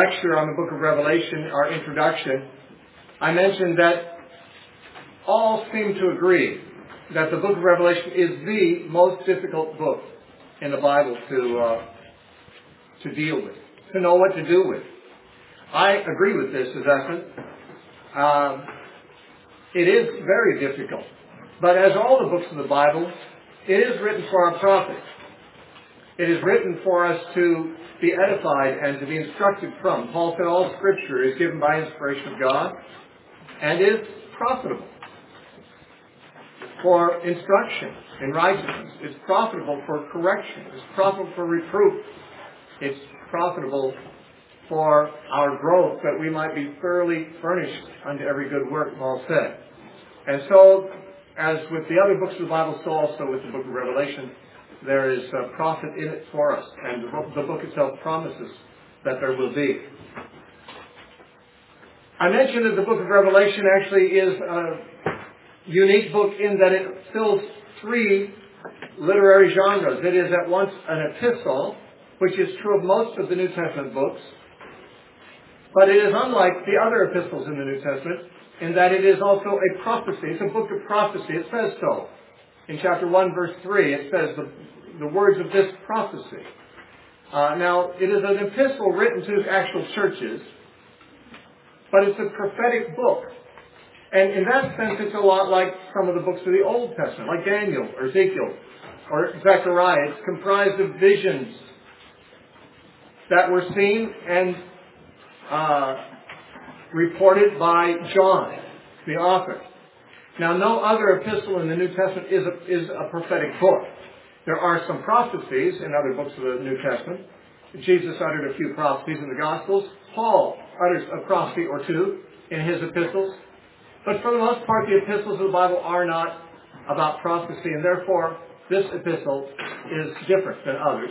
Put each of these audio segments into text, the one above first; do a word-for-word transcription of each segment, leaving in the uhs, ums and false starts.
lecture on the book of Revelation, our introduction, I mentioned that all seem to agree that the book of Revelation is the most difficult book in the Bible to uh, to deal with, to know what to do with. I agree with this assessment. Um, it is very difficult. But as all the books of the Bible, it is written for our profit. It is written for us to be edified and to be instructed from. Paul said all Scripture is given by inspiration of God and is profitable for instruction in righteousness. It's profitable for correction. It's profitable for reproof. It's profitable for our growth, that we might be thoroughly furnished unto every good work, Paul said. And so, as with the other books of the Bible, so also with the book of Revelation, there is a profit in it for us. And the book itself promises that there will be. I mentioned that the book of Revelation actually is a unique book in that it fills three literary genres. It is at once an epistle, which is true of most of the New Testament books, but it is unlike the other epistles in the New Testament in that it is also a prophecy. It's a book of prophecy. It says so. In chapter one, verse three, it says the, the words of this prophecy. Uh, now, it is an epistle written to actual churches, but it's a prophetic book. And in that sense, it's a lot like some of the books of the Old Testament, like Daniel or Ezekiel or Zechariah. It's comprised of visions that were seen and uh, reported by John, the author. Now, no other epistle in the New Testament is a, is a prophetic book. There are some prophecies in other books of the New Testament. Jesus uttered a few prophecies in the Gospels. Paul utters a prophecy or two in his epistles. But for the most part, the epistles of the Bible are not about prophecy, and therefore this epistle is different than others,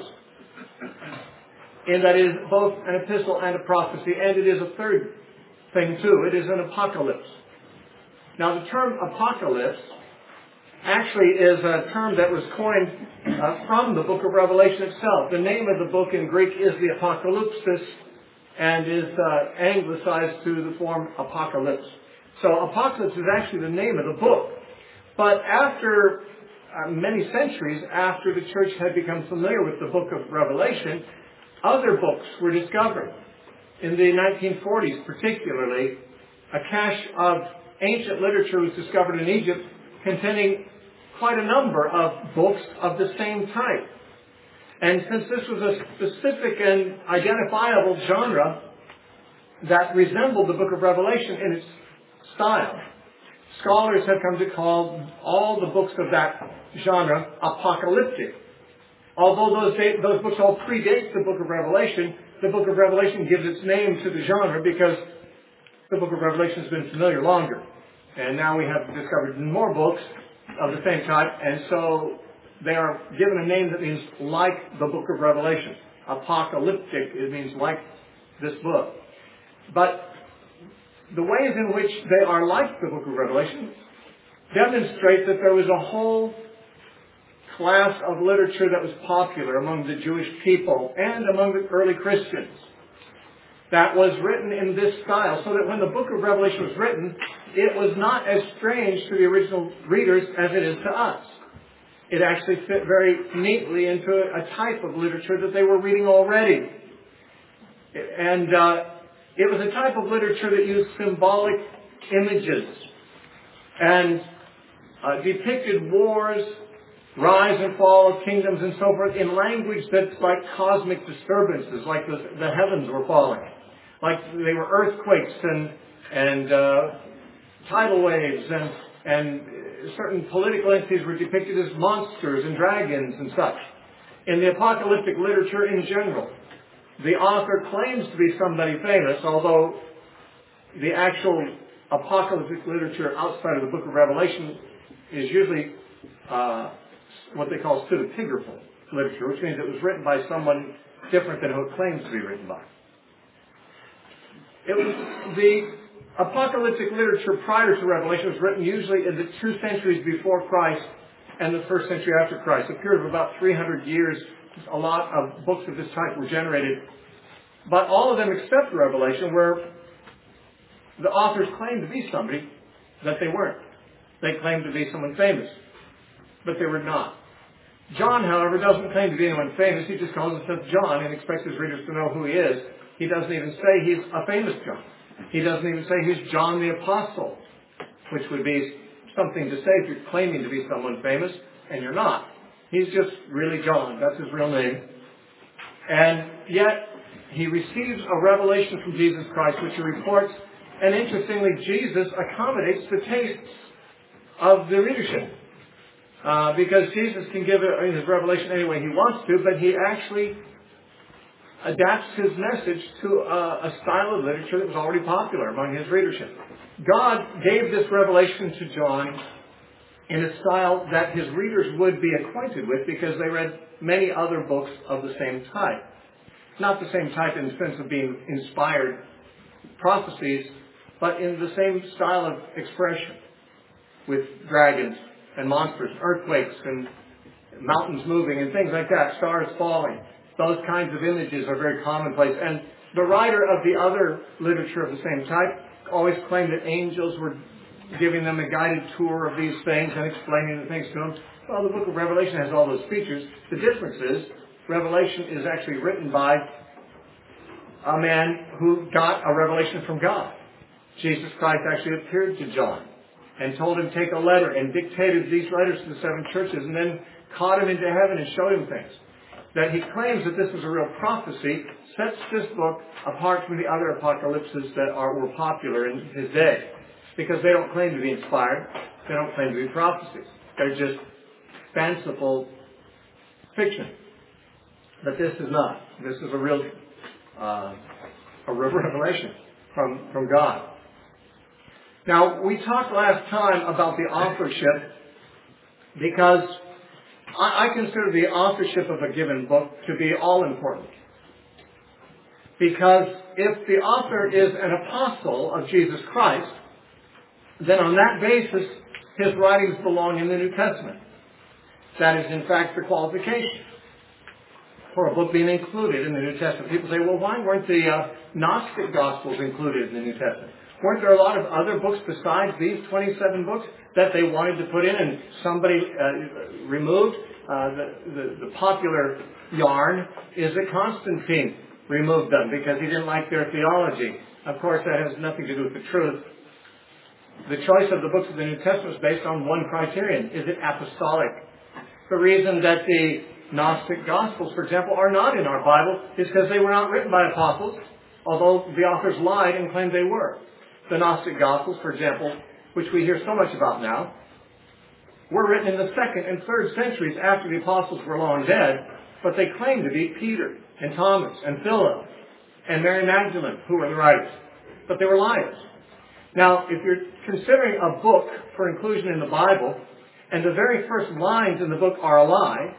in that it is both an epistle and a prophecy, and it is a third thing too. It is an apocalypse. Now, the term apocalypse actually is a term that was coined uh, from the book of Revelation itself. The name of the book in Greek is the Apocalypsis, and is uh, anglicized to the form apocalypse. So apocalypse is actually the name of the book. But after uh, many centuries after the church had become familiar with the book of Revelation, other books were discovered. In the nineteen forties particularly, a cache of ancient literature was discovered in Egypt containing quite a number of books of the same type. And since this was a specific and identifiable genre that resembled the book of Revelation in its style, scholars have come to call all the books of that genre apocalyptic. Although those, those books all predate the book of Revelation, the book of Revelation gives its name to the genre because the book of Revelation has been familiar longer. And now we have discovered more books of the same type, and so they are given a name that means like the book of Revelation. Apocalyptic, it means like this book. But the ways in which they are like the book of Revelation demonstrate that there was a whole class of literature that was popular among the Jewish people and among the early Christians that was written in this style, so that when the book of Revelation was written, it was not as strange to the original readers as it is to us. It actually fit very neatly into a type of literature that they were reading already. And uh, it was a type of literature that used symbolic images and uh, depicted wars, rise and fall of kingdoms and so forth in language that's like cosmic disturbances, like the, the heavens were falling. Like they were earthquakes and, and uh, tidal waves, and, and certain political entities were depicted as monsters and dragons and such. In the apocalyptic literature in general, the author claims to be somebody famous, although the actual apocalyptic literature outside of the book of Revelation is usually uh, what they call pseudepigraphal literature, which means it was written by someone different than who it claims to be written by. It was the apocalyptic literature prior to Revelation was written usually in the two centuries before Christ and the first century after Christ. A period of about three hundred years. A lot of books of this type were generated But all of them except Revelation where the authors claimed to be somebody that they weren't. They claimed to be someone famous, but they were not. John, however, doesn't claim to be anyone famous. He just calls himself John and expects his readers to know who he is. He doesn't even say he's a famous John. He doesn't even say he's John the Apostle, which would be something to say if you're claiming to be someone famous, and you're not. He's just really John. That's his real name. And yet, he receives a revelation from Jesus Christ, which he reports. And interestingly, Jesus accommodates the tastes of the readership. Uh, because Jesus can give it, his revelation any way he wants to, but he actually adapts his message to a, a style of literature that was already popular among his readership. God gave this revelation to John in a style that his readers would be acquainted with because they read many other books of the same type. Not the same type in the sense of being inspired prophecies, but in the same style of expression, with dragons and monsters, earthquakes and mountains moving and things like that, stars falling. Those kinds of images are very commonplace. And the writer of the other literature of the same type always claimed that angels were giving them a guided tour of these things and explaining the things to them. Well, the book of Revelation has all those features. The difference is Revelation is actually written by a man who got a revelation from God. Jesus Christ actually appeared to John and told him to take a letter and dictated these letters to the seven churches and then caught him into heaven and showed him things. That he claims that this is a real prophecy sets this book apart from the other apocalypses that are, were popular in his day. Because they don't claim to be inspired. They don't claim to be prophecies. They're just fanciful fiction. But this is not. This is a real uh, a real revelation from, from God. Now, we talked last time about the authorship because I, I consider the authorship of a given book to be all important. Because if the author is an apostle of Jesus Christ, then on that basis, his writings belong in the New Testament. That is, in fact, the qualification for a book being included in the New Testament. People say, well, why weren't the uh, Gnostic Gospels included in the New Testament? Weren't there a lot of other books besides these twenty-seven books that they wanted to put in and somebody uh, removed? Uh, the, the, the popular yarn is that Constantine removed them because he didn't like their theology. Of course, that has nothing to do with the truth. The choice of the books of the New Testament is based on one criterion. Is it apostolic? The reason that the Gnostic Gospels, for example, are not in our Bible is because they were not written by apostles, although the authors lied and claimed they were. The Gnostic Gospels, for example, which we hear so much about now, were written in the second and third centuries after the apostles were long dead, but they claim to be Peter and Thomas and Philip and Mary Magdalene, who were the writers. But they were liars. Now, if you're considering a book for inclusion in the Bible, and the very first lines in the book are a lie,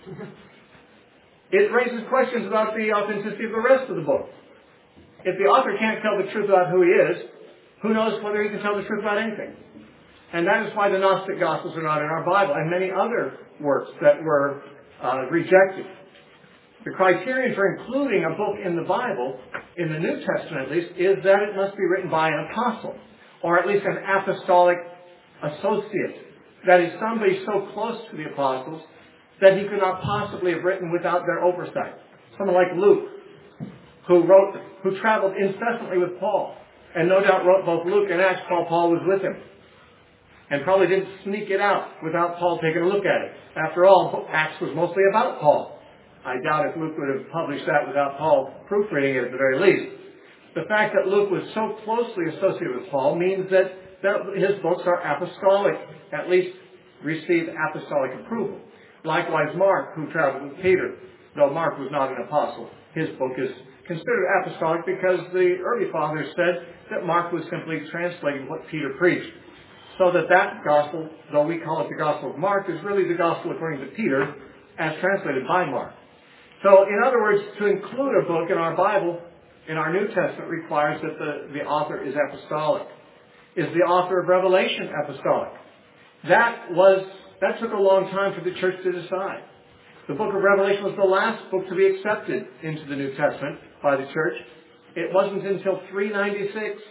it raises questions about the authenticity of the rest of the book. If the author can't tell the truth about who he is, who knows whether he can tell the truth about anything? And that is why the Gnostic Gospels are not in our Bible, and many other works that were uh, rejected. The criterion for including a book in the Bible, in the New Testament at least, is that it must be written by an apostle, or at least an apostolic associate. That is, somebody so close to the apostles that he could not possibly have written without their oversight. Someone like Luke, who wrote, who traveled incessantly with Paul, and no doubt wrote both Luke and Acts while Paul was with him, and probably didn't sneak it out without Paul taking a look at it. After all, Acts was mostly about Paul. I doubt if Luke would have published that without Paul proofreading it at the very least. The fact that Luke was so closely associated with Paul means that, that his books are apostolic, at least receive apostolic approval. Likewise, Mark, who traveled with Peter, though Mark was not an apostle, his book is considered apostolic because the early fathers said that Mark was simply translating what Peter preached. So that that gospel, though we call it the Gospel of Mark, is really the gospel according to Peter as translated by Mark. So, in other words, to include a book in our Bible, in our New Testament, requires that the, the author is apostolic. Is the author of Revelation apostolic? That was, that took a long time for the church to decide. The book of Revelation was the last book to be accepted into the New Testament by the church. It wasn't until three ninety-six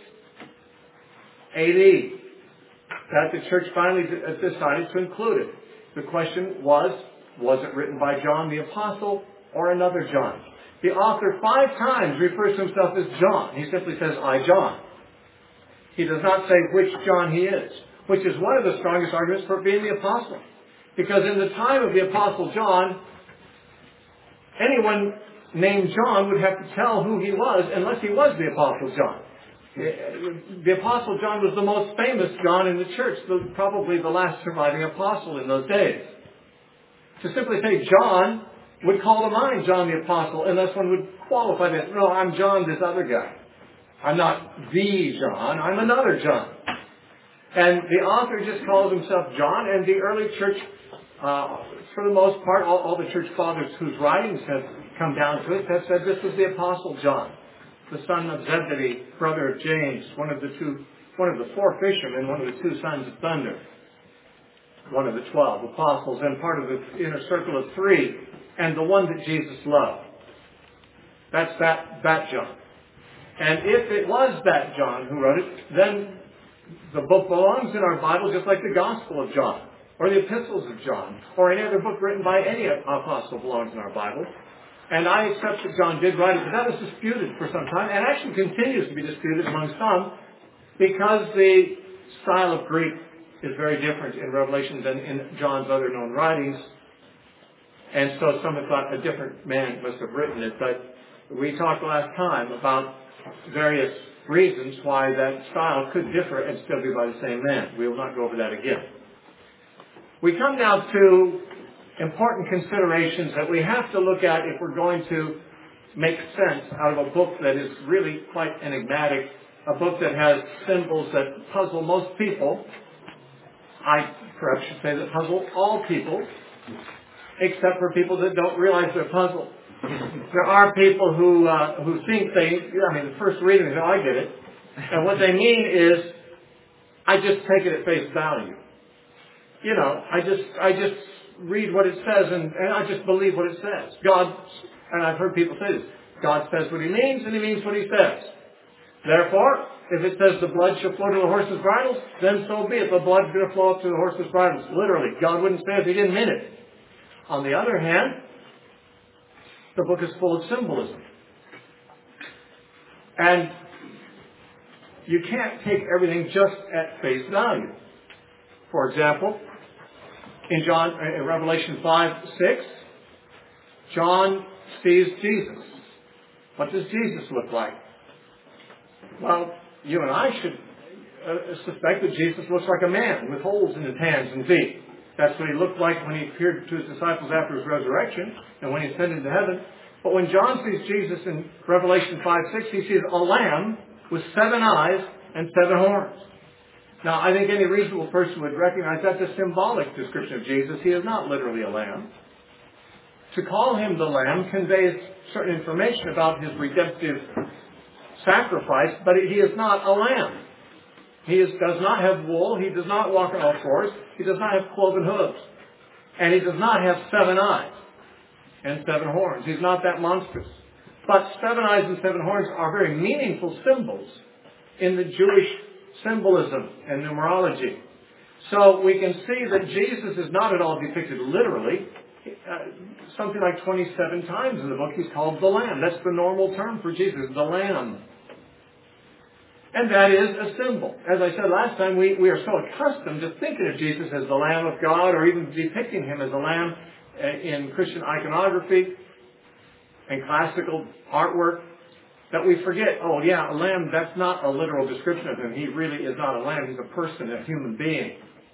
A D that the church finally decided to include it. The question was, was it written by John the Apostle or another John? The author five times refers to himself as John. He simply says, I, John. He does not say which John he is, which is one of the strongest arguments for being the apostle. Because in the time of the Apostle John, anyone named John would have to tell who he was unless he was the Apostle John. The Apostle John was the most famous John in the church, the, probably the last surviving apostle in those days. To simply say John would call to mind John the Apostle unless one would qualify that. No, I'm John, this other guy. I'm not the John, I'm another John. And the author just calls himself John, and the early church, uh, for the most part, all, all the church fathers whose writings have come down to it have said this was the Apostle John, the son of Zebedee, brother of James, one of the two, one of the four fishermen, one of the two sons of thunder, one of the twelve apostles, and part of the inner circle of three, and the one that Jesus loved. That's that, that John. And if it was that John who wrote it, then the book belongs in our Bible just like the Gospel of John, or the Epistles of John, or any other book written by any apostle belongs in our Bible. And I accept that John did write it, but that was disputed for some time, and actually continues to be disputed among some, because the style of Greek is very different in Revelation than in John's other known writings. And so some have thought a different man must have written it, but we talked last time about various reasons why that style could differ and still be by the same man. We will not go over that again. We come now to important considerations that we have to look at if we're going to make sense out of a book that is really quite enigmatic, a book that has symbols that puzzle most people. I perhaps should say that puzzle all people, except for people that don't realize they're puzzled. There are people who uh, who think they, I mean, the first reading is, oh, I get it. And what they mean is, I just take it at face value. You know, I just I just read what it says and, and I just believe what it says. God, and I've heard people say this, God says what he means and he means what he says. Therefore, if it says the blood shall flow to the horse's bridles, then so be it. The blood's going to flow up to the horse's bridles. Literally, God wouldn't say if he didn't mean it. On the other hand, the book is full of symbolism. And you can't take everything just at face value. For example, in John, in Revelation five, six, John sees Jesus. What does Jesus look like? Well, you and I should uh, suspect that Jesus looks like a man with holes in his hands and feet. That's what he looked like when he appeared to his disciples after his resurrection and when he ascended into heaven. But when John sees Jesus in Revelation five, six, he sees a lamb with seven eyes and seven horns. Now, I think any reasonable person would recognize that's a symbolic description of Jesus. He is not literally a lamb. To call him the lamb conveys certain information about his redemptive sacrifice, but he is not a lamb. He is, does not have wool. He does not walk on all fours. He does not have cloven hooves. And he does not have seven eyes and seven horns. He's not that monstrous. But seven eyes and seven horns are very meaningful symbols in the Jewish symbolism and numerology. So we can see that Jesus is not at all depicted literally. Uh, something like twenty-seven times in the book he's called the Lamb. That's the normal term for Jesus, the Lamb. And that is a symbol. As I said last time, we, we are so accustomed to thinking of Jesus as the Lamb of God, or even depicting him as a lamb in Christian iconography and classical artwork, that we forget, oh yeah, a lamb, that's not a literal description of him. He really is not a lamb. He's a person, a human being.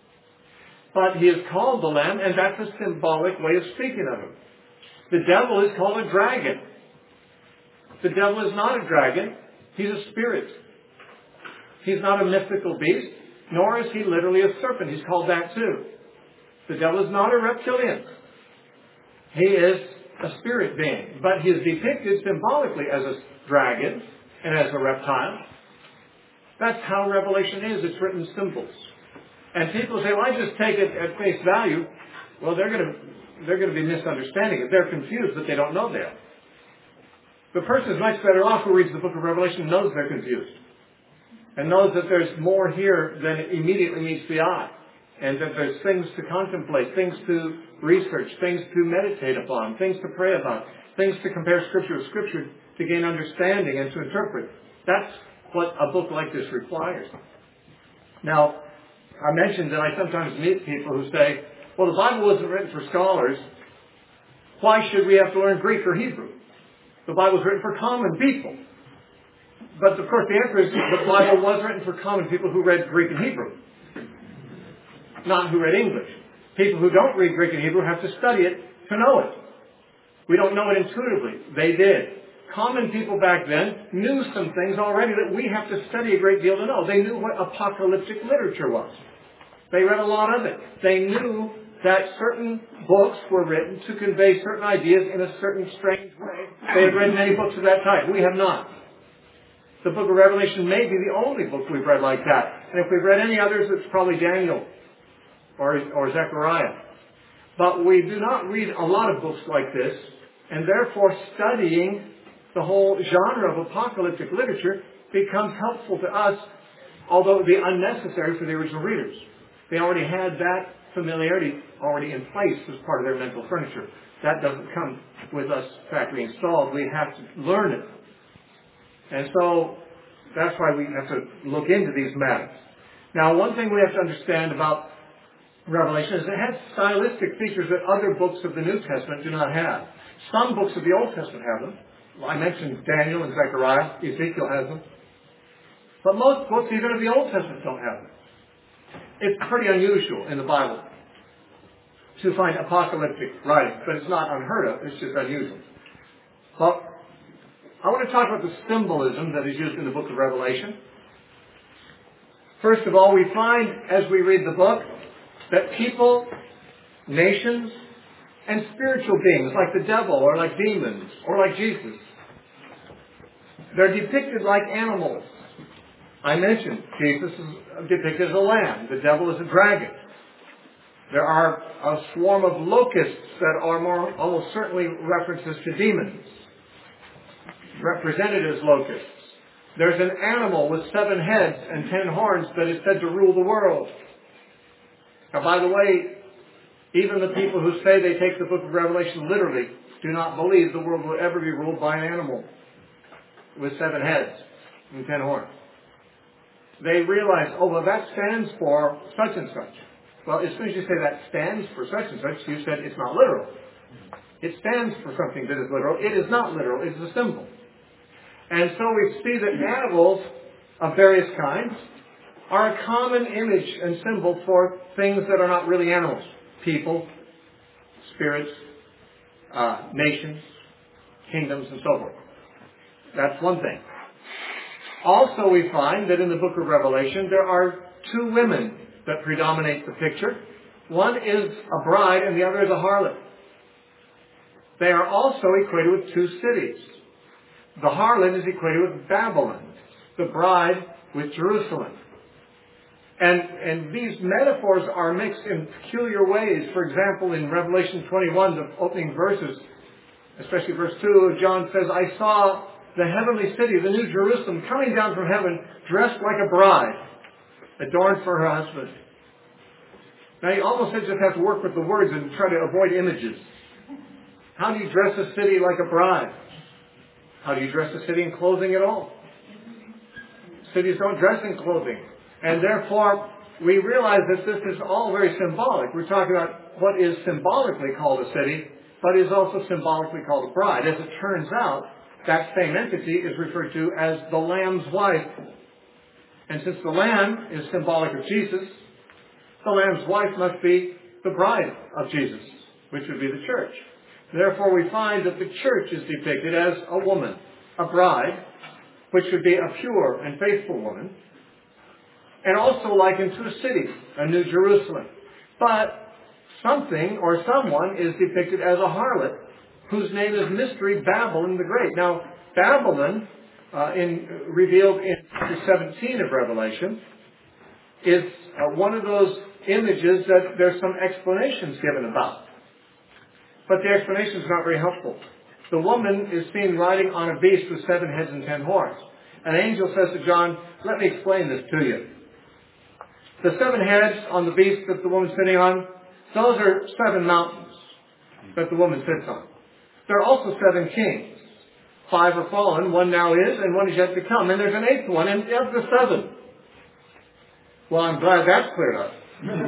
But he is called the Lamb, and that's a symbolic way of speaking of him. The devil is called a dragon. The devil is not a dragon. He's a spirit. He's not a mythical beast, nor is he literally a serpent. He's called that too. The devil is not a reptilian. He is a spirit being. But he is depicted symbolically as a dragon and as a reptile. That's how Revelation is. It's written in symbols. And people say, well, I just take it at face value. Well, they're going to they're going to be misunderstanding it. They're confused, but they don't know they are. The person is much better off who reads the book of Revelation and knows they're confused. And knows that there's more here than immediately meets the eye. And that there's things to contemplate, things to research, things to meditate upon, things to pray about, things to compare Scripture with Scripture to gain understanding and to interpret. That's what a book like this requires. Now, I mentioned that I sometimes meet people who say, well, the Bible wasn't written for scholars. Why should we have to learn Greek or Hebrew? The Bible was written for common people. But, of course, the answer is the Bible was written for common people who read Greek and Hebrew, not who read English. People who don't read Greek and Hebrew have to study it to know it. We don't know it intuitively. They did. Common people back then knew some things already that we have to study a great deal to know. They knew what apocalyptic literature was. They read a lot of it. They knew that certain books were written to convey certain ideas in a certain strange way. They had read many books of that type. We have not. The book of Revelation may be the only book we've read like that. And if we've read any others, it's probably Daniel or, or Zechariah. But we do not read a lot of books like this, and therefore studying the whole genre of apocalyptic literature becomes helpful to us, although it would be unnecessary for the original readers. They already had that familiarity already in place as part of their mental furniture. That doesn't come with us factory installed. We have to learn it. And so that's why we have to look into these matters. Now, one thing we have to understand about Revelation is it has stylistic features that other books of the New Testament do not have. Some books of the Old Testament have them. I mentioned Daniel and Zechariah. Ezekiel has them. But most books, even of the Old Testament, don't have them. It's pretty unusual in the Bible to find apocalyptic writing, but it's not unheard of. It's just unusual. Well, I want to talk about the symbolism that is used in the book of Revelation. First of all, we find, as we read the book, that people, nations, and spiritual beings, like the devil, or like demons, or like Jesus, they're depicted like animals. I mentioned Jesus is depicted as a lamb. The devil is a dragon. There are a swarm of locusts that are more almost certainly references to demons, represented as locusts. There's an animal with seven heads and ten horns that is said to rule the world. Now, by the way, even the people who say they take the book of Revelation literally do not believe the world will ever be ruled by an animal with seven heads and ten horns. They realize, oh, well, that stands for such and such. Well, as soon as you say that stands for such and such, you said it's not literal. It stands for something that is literal. It is not literal. It is a symbol. And so we see that animals of various kinds are a common image and symbol for things that are not really animals. People, spirits, uh, nations, kingdoms, and so forth. That's one thing. Also, we find that in the book of Revelation, there are two women that predominate the picture. One is a bride and the other is a harlot. They are also equated with two cities. The harlot is equated with Babylon, the bride with Jerusalem. And, and these metaphors are mixed in peculiar ways. For example, in Revelation twenty-one, the opening verses, especially verse two, John says, I saw the heavenly city, the new Jerusalem, coming down from heaven, dressed like a bride, adorned for her husband. Now, you almost just have to work with the words and try to avoid images. How do you dress a city like a bride? How do you dress a city in clothing at all? Cities don't dress in clothing. And therefore, we realize that this is all very symbolic. We're talking about what is symbolically called a city, but is also symbolically called a bride. As it turns out, that same entity is referred to as the Lamb's wife. And since the Lamb is symbolic of Jesus, the Lamb's wife must be the bride of Jesus, which would be the church. Therefore, we find that the church is depicted as a woman, a bride, which would be a pure and faithful woman, and also likened to a city, a New Jerusalem. But something or someone is depicted as a harlot, whose name is Mystery Babylon the Great. Now, Babylon, uh, in, revealed in chapter seventeen of Revelation, is uh, one of those images that there's some explanations given about. But the explanation is not very helpful. The woman is seen riding on a beast with seven heads and ten horns. An angel says to John, let me explain this to you. The seven heads on the beast that the woman's sitting on, those are seven mountains that the woman sits on. There are also seven kings. Five are fallen, one now is, and one is yet to come. And there's an eighth one, and of the seven. Well, I'm glad that's cleared up.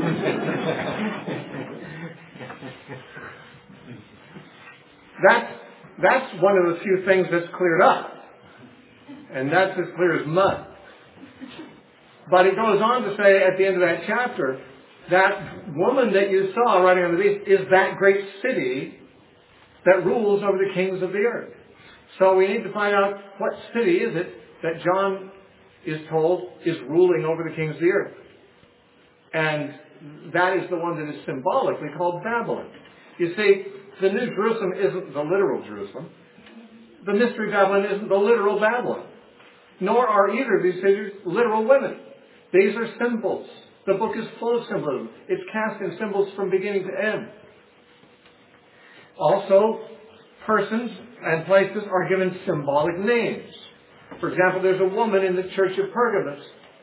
that's, that's one of the few things that's cleared up. And that's as clear as mud. But it goes on to say at the end of that chapter, that woman that you saw riding on the beast is that great city that rules over the kings of the earth. So we need to find out what city is it that John is told is ruling over the kings of the earth. And that is the one that is symbolically called Babylon. You see, the New Jerusalem isn't the literal Jerusalem. The Mystery Babylon isn't the literal Babylon. Nor are either of these cities literal women. These are symbols. The book is full of symbolism. It's cast in symbols from beginning to end. Also, persons and places are given symbolic names. For example, there's a woman in the church of Pergamos,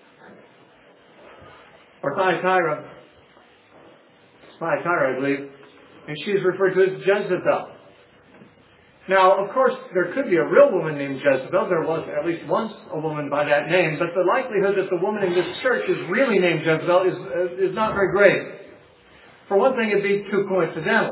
or Thyatira, Thyatira, I believe, and she's referred to as Jezebel. Now, of course, there could be a real woman named Jezebel. There was at least once a woman by that name, but the likelihood that the woman in this church is really named Jezebel is, uh, is not very great. For one thing, it'd be too coincidental.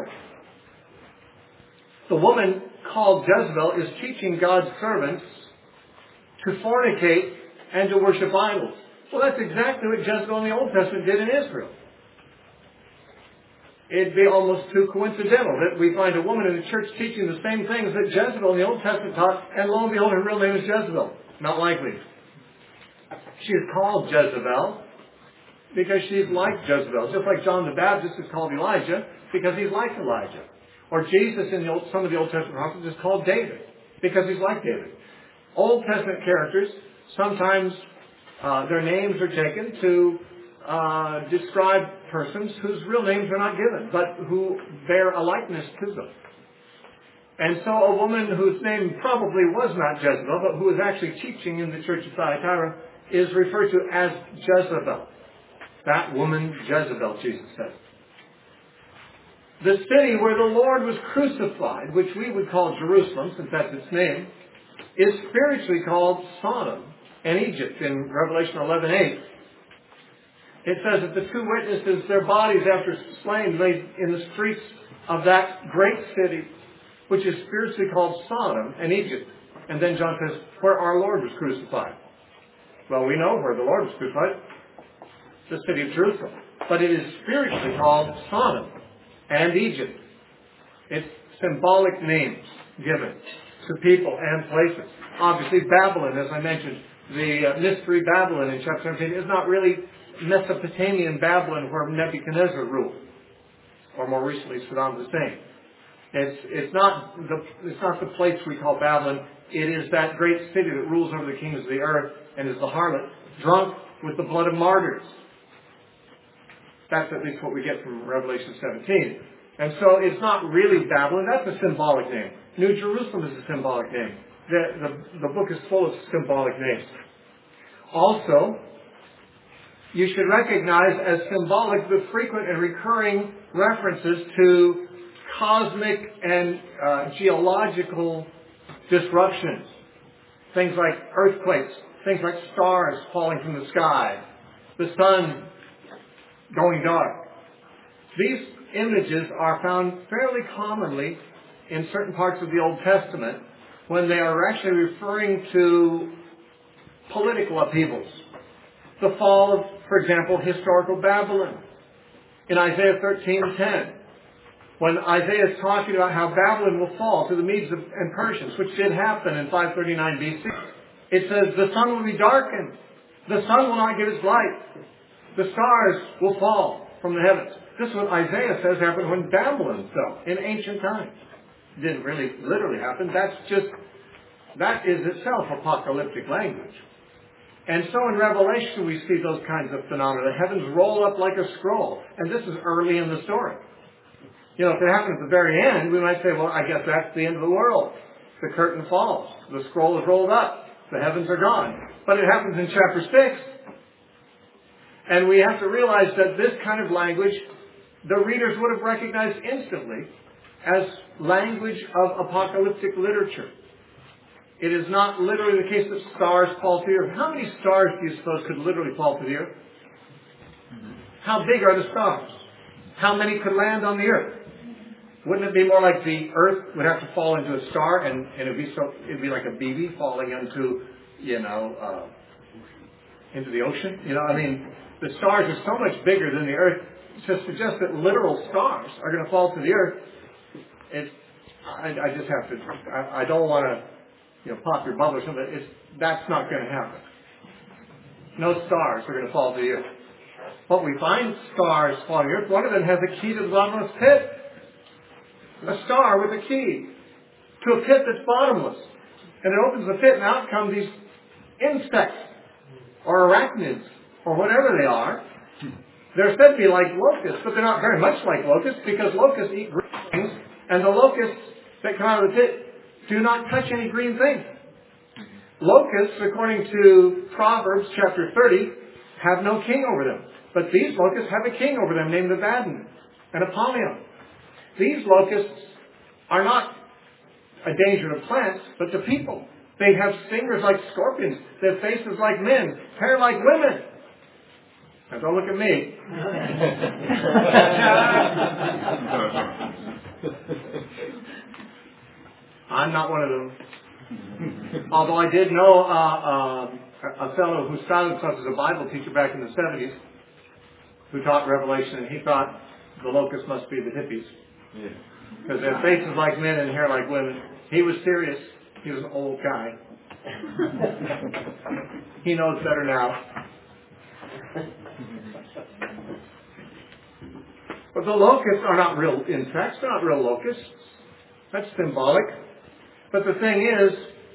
The woman called Jezebel is teaching God's servants to fornicate and to worship idols. Well, that's exactly what Jezebel in the Old Testament did in Israel. It'd be almost too coincidental that we find a woman in the church teaching the same things that Jezebel in the Old Testament taught, and lo and behold, her real name is Jezebel. Not likely. She is called Jezebel because she's like Jezebel. Just like John the Baptist is called Elijah because he's like Elijah. Or Jesus in the Old, some of the Old Testament prophets is called David because he's like David. Old Testament characters, sometimes uh, their names are taken to uh, describe persons whose real names are not given, but who bear a likeness to them. And so a woman whose name probably was not Jezebel, but who was actually teaching in the church of Thyatira, is referred to as Jezebel. That woman, Jezebel, Jesus says. The city where the Lord was crucified, which we would call Jerusalem, since that's its name, is spiritually called Sodom and Egypt in Revelation eleven eight. It says that the two witnesses, their bodies after slain, lay in the streets of that great city, which is spiritually called Sodom and Egypt. And then John says, where our Lord was crucified. Well, we know where the Lord was crucified, the city of Jerusalem. But it is spiritually called Sodom and Egypt. It's symbolic names given to people and places. Obviously, Babylon, as I mentioned, the uh, mystery Babylon in chapter seventeen is not really Mesopotamian Babylon where Nebuchadnezzar ruled, or more recently Saddam Hussein. It's, it's, not the, it's not the place we call Babylon. It is that great city that rules over the kings of the earth and is the harlot, drunk with the blood of martyrs. That's at least what we get from Revelation seventeen. And so it's not really Babylon. That's a symbolic name. New Jerusalem is a symbolic name. The, the, the book is full of symbolic names. Also, you should recognize as symbolic the frequent and recurring references to cosmic and uh, geological disruptions. Things like earthquakes, things like stars falling from the sky, the sun going dark. These images are found fairly commonly in certain parts of the Old Testament when they are actually referring to political upheavals. The fall of, for example, historical Babylon in Isaiah thirteen ten. When Isaiah is talking about how Babylon will fall to the Medes and Persians, which did happen in five thirty-nine B C, it says the sun will be darkened. The sun will not give its light. The stars will fall from the heavens. This is what Isaiah says happened when Babylon fell in ancient times. It didn't really literally happen. That's just, that is itself apocalyptic language. And so in Revelation we see those kinds of phenomena. The heavens roll up like a scroll. And this is early in the story. You know, if it happens at the very end, we might say, well, I guess that's the end of the world. The curtain falls. The scroll is rolled up. The heavens are gone. But it happens in chapter six. And we have to realize that this kind of language, the readers would have recognized instantly as language of apocalyptic literature. It is not literally the case that stars fall to the earth. How many stars do you suppose could literally fall to the earth? How big are the stars? How many could land on the earth? Wouldn't it be more like the earth would have to fall into a star and, and it'd be so it'd be like a B B falling into, you know, uh, into the ocean? You know, I mean, the stars are so much bigger than the earth. To suggest that literal stars are going to fall to the earth, it's, I, I just have to, I, I don't want to, you know, pop your bubble or something. It's, that's not going to happen. No stars are going to fall to the earth. But we find stars falling to the earth. One of them has a key to the bottomless pit. A star with a key to a pit that's bottomless. And it opens the pit and out come these insects or arachnids or whatever they are. They're said to be like locusts, but they're not very much like locusts because locusts eat green things and the locusts that come out of the pit do not touch any green thing. Locusts, according to Proverbs chapter thirty, have no king over them. But these locusts have a king over them named Abaddon and Apollyon. These locusts are not a danger to plants, but to people. They have stingers like scorpions. They have faces like men, hair like women. Now don't look at me. I'm not one of them. Although I did know uh, uh, a fellow who started himself as a Bible teacher back in the seventies, who taught Revelation, and he thought the locusts must be the hippies. Because they have faces like men and hair like women. He was serious. He was an old guy. He knows better now. But the locusts are not real insects. They're not real locusts. That's symbolic. But the thing is,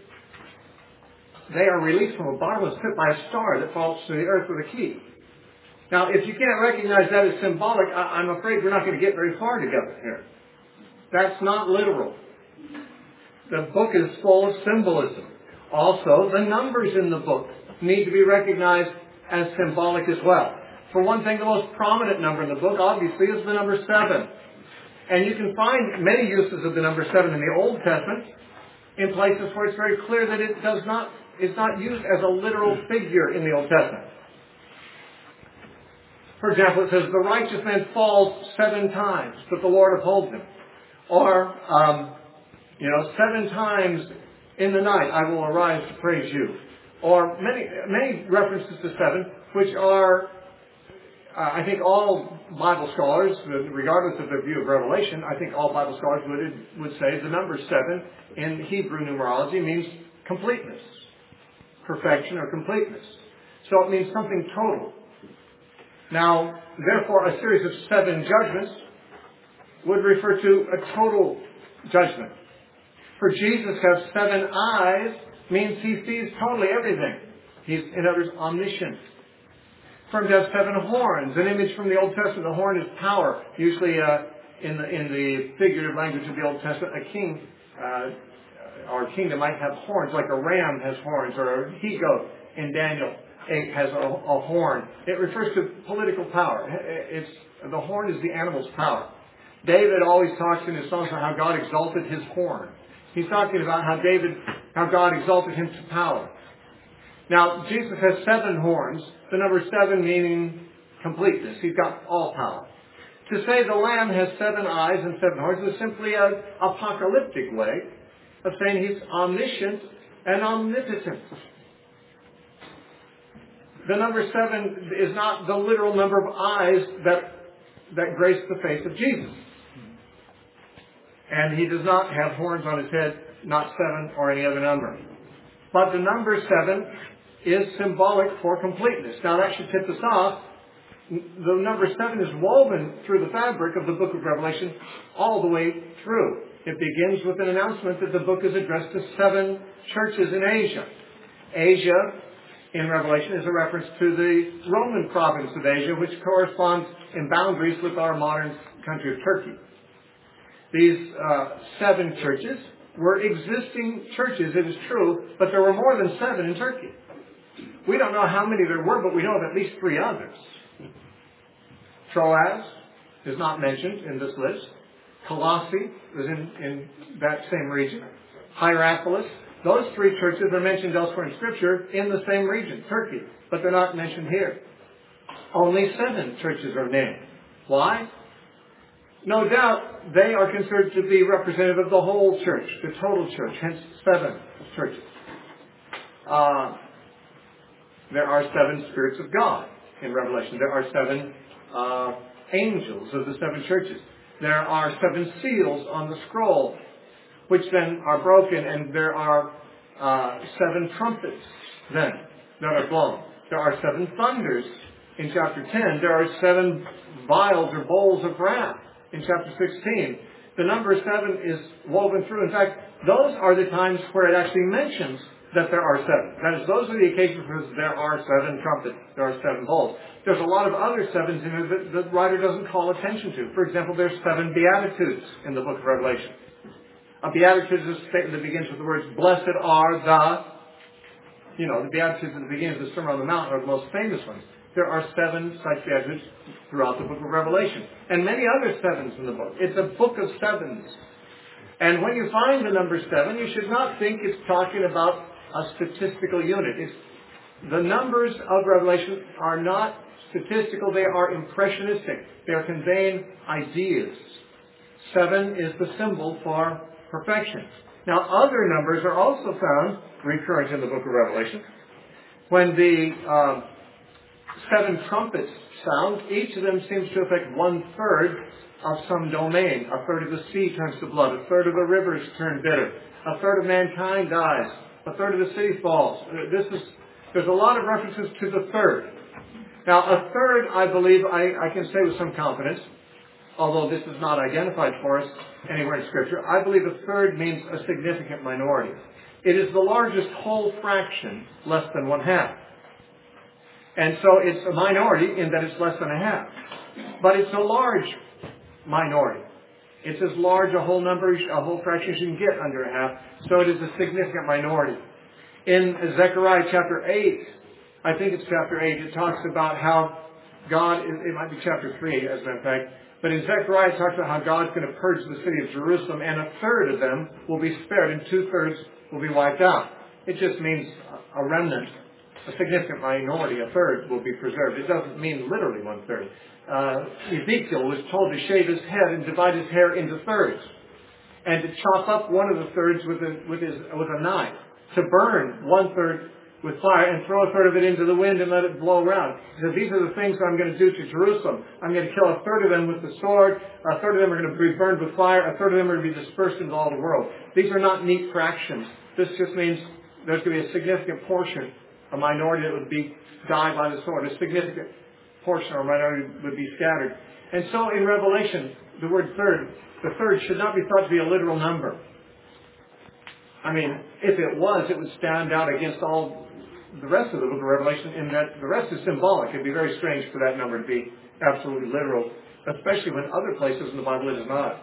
they are released from a bottomless pit by a star that falls to the earth with a key. Now, if you can't recognize that as symbolic, I- I'm afraid we're not going to get very far together here. That's not literal. The book is full of symbolism. Also, the numbers in the book need to be recognized as symbolic as well. For one thing, the most prominent number in the book, obviously, is the number seven. And you can find many uses of the number seven in the Old Testament in places where it's very clear that it does not, is not used as a literal figure in the Old Testament. For example, it says, the righteous man falls seven times, but the Lord upholds him. Or, um, you know, seven times in the night I will arise to praise you. Or many, many references to seven, which are, uh, I think all Bible scholars, regardless of their view of Revelation, I think all Bible scholars would, would say the number seven in Hebrew numerology means completeness, perfection or completeness. So it means something total. Now, therefore, a series of seven judgments would refer to a total judgment. For Jesus to have seven eyes means he sees totally everything. He's, in other words, omniscient. For him to have seven horns, an image from the Old Testament, the horn is power. Usually, uh, in the in the figurative language of the Old Testament, a king uh, or a kingdom might have horns, like a ram has horns, or a he-goat in Daniel has a, a horn. It refers to political power. It's the horn is the animal's power. David always talks in his songs about how God exalted his horn. He's talking about how David, how God exalted him to power. Now, Jesus has seven horns, the number seven meaning completeness. He's got all power. To say the Lamb has seven eyes and seven horns is simply an apocalyptic way of saying he's omniscient and omnipotent. The number seven is not the literal number of eyes that, that grace the face of Jesus. And he does not have horns on his head, not seven or any other number. But the number seven is symbolic for completeness. Now that should tip us off. The number seven is woven through the fabric of the book of Revelation all the way through. It begins with an announcement that the book is addressed to seven churches in Asia. Asia, in Revelation, is a reference to the Roman province of Asia, which corresponds in boundaries with our modern country of Turkey. These uh, seven churches were existing churches, it is true, but there were more than seven in Turkey. We don't know how many there were, but we know of at least three others. Troas is not mentioned in this list. Colossae is in, in that same region. Hierapolis. Those three churches are mentioned elsewhere in Scripture in the same region, Turkey, but they're not mentioned here. Only seven churches are named. Why? No doubt they are considered to be representative of the whole church, the total church, hence seven churches. Uh, there are seven spirits of God in Revelation. There are seven uh, angels of the seven churches. There are seven seals on the scroll, which then are broken, and there are uh, seven trumpets then that are blown. There are seven thunders in chapter ten. There are seven vials or bowls of wrath in chapter sixteen. The number seven is woven through. In fact, those are the times where it actually mentions that there are seven. That is, those are the occasions where there are seven trumpets, there are seven bowls. There's a lot of other sevens in there that the writer doesn't call attention to. For example, there's seven Beatitudes in the book of Revelation. A Beatitude is a statement that begins with the words, blessed are the, you know, the Beatitudes at the beginning of the Sermon on the Mount are the most famous ones. There are seven such Beatitudes throughout the book of Revelation. And many other sevens in the book. It's a book of sevens. And when you find the number seven, you should not think it's talking about a statistical unit. It's, the numbers of Revelation are not statistical, they are impressionistic. They are conveying ideas. Seven is the symbol for perfection. Now, other numbers are also found recurrent in the book of Revelation. When the uh, seven trumpets sound, each of them seems to affect one-third of some domain. A third of the sea turns to blood. A third of the rivers turn bitter. A third of mankind dies. A third of the city falls. This is, there's a lot of references to the third. Now, a third, I believe, I, I can say with some confidence, although this is not identified for us anywhere in Scripture, I believe a third means a significant minority. It is the largest whole fraction, less than one half. And so it's a minority in that it's less than a half. But it's a large minority. It's as large a whole number, a whole fraction as you can get under a half. So it is a significant minority. In Zechariah chapter eight, I think it's chapter eight, it talks about how God, it might be chapter three as a matter of fact, but in Zechariah it talks about how God's going to purge the city of Jerusalem, and a third of them will be spared and two-thirds will be wiped out. It just means a remnant, a significant minority, a third will be preserved. It doesn't mean literally one-third. Uh, Ezekiel was told to shave his head and divide his hair into thirds, and to chop up one of the thirds with a, with his, with a knife, to burn one-third with fire and throw a third of it into the wind and let it blow around. He said, these are the things I'm going to do to Jerusalem. I'm going to kill a third of them with the sword, a third of them are going to be burned with fire, a third of them are going to be dispersed into all the world. These are not neat fractions. This just means there's going to be a significant portion, a minority that would be die by the sword, a significant portion or minority would be scattered. And so in Revelation, the word third, the third should not be thought to be a literal number. I mean, if it was, it would stand out against all the rest of the book of Revelation in that the rest is symbolic. It'd be very strange for that number to be absolutely literal, especially when other places in the Bible it is not.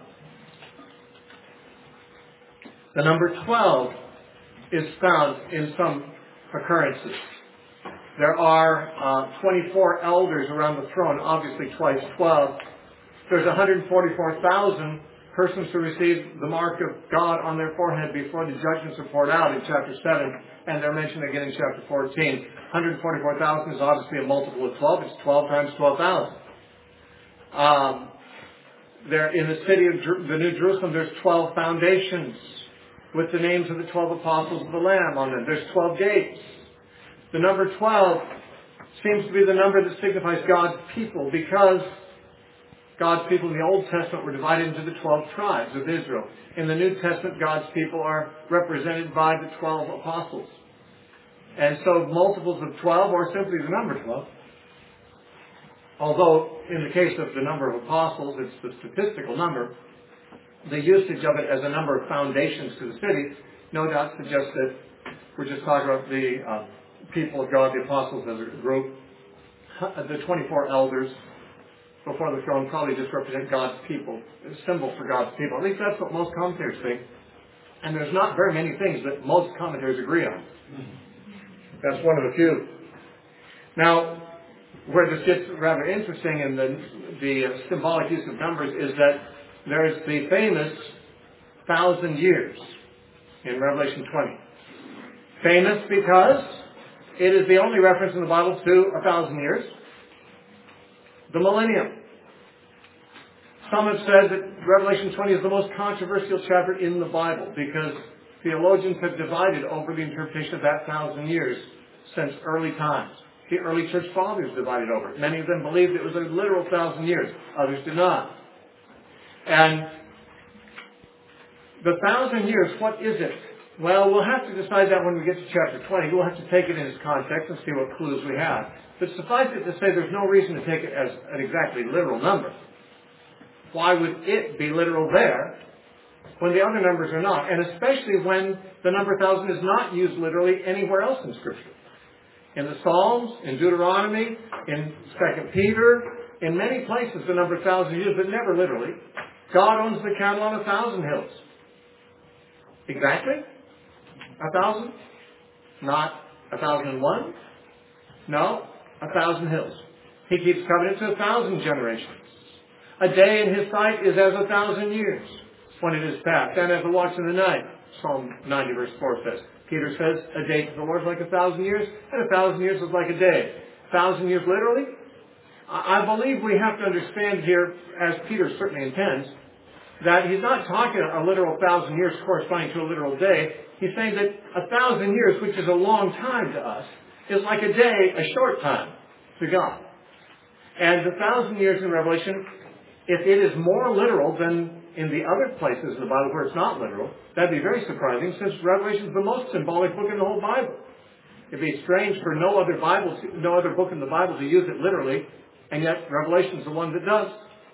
The number twelve is found in some occurrences. There are uh, twenty-four elders around the throne, obviously twice twelve. There's one hundred forty-four thousand persons who receive the mark of God on their forehead before the judgments are poured out in chapter seven, and they're mentioned again in chapter fourteen. one hundred forty-four thousand is obviously a multiple of twelve. It's twelve times twelve thousand. Um, there, in the city of Jer- the New Jerusalem, there's twelve foundations with the names of the twelve apostles of the Lamb on them. There's twelve gates. The number twelve seems to be the number that signifies God's people, because God's people in the Old Testament were divided into the twelve tribes of Israel. In the New Testament, God's people are represented by the twelve apostles. And so multiples of twelve, or simply the number twelve, although in the case of the number of apostles, it's the statistical number, the usage of it as a number of foundations to the city no doubt suggests that we're just talking about the uh, people of God, the apostles as a group, the twenty-four elders, before the throne probably just represent God's people, a symbol for God's people. At least that's what most commentators think. And there's not very many things that most commentators agree on. That's one of the few. Now, where this gets rather interesting in the, the uh, symbolic use of numbers is that there's the famous thousand years in Revelation twenty. Famous because it is the only reference in the Bible to a thousand years. The millennium. Some have said that Revelation twenty is the most controversial chapter in the Bible because theologians have divided over the interpretation of that thousand years since early times. The early church fathers divided over it. Many of them believed it was a literal thousand years. Others did not. And the thousand years, what is it? Well, we'll have to decide that when we get to chapter twenty. We'll have to take it in its context and see what clues we have. But suffice it to say, there's no reason to take it as an exactly literal number. Why would it be literal there when the other numbers are not? And especially when the number thousand is not used literally anywhere else in Scripture. In the Psalms, in Deuteronomy, in Second Peter, in many places the number thousand is used, but never literally. God owns the cattle on a thousand hills. Exactly? A thousand? Not a thousand and one? No, a thousand hills. He keeps covenant to a thousand generations. A day in His sight is as a thousand years when it is past, and as a watch in the night. Psalm ninety verse four says. Peter says, a day to the Lord is like a thousand years, and a thousand years is like a day. A thousand years literally? I believe we have to understand here, as Peter certainly intends, that he's not talking a literal thousand years corresponding to a literal day. He's saying that a thousand years, which is a long time to us, is like a day, a short time to God. And the thousand years in Revelation, if it is more literal than in the other places in the Bible where it's not literal, that'd be very surprising since Revelation is the most symbolic book in the whole Bible. It'd be strange for no other Bible, no other book in the Bible to use it literally, and yet Revelation is the one that does.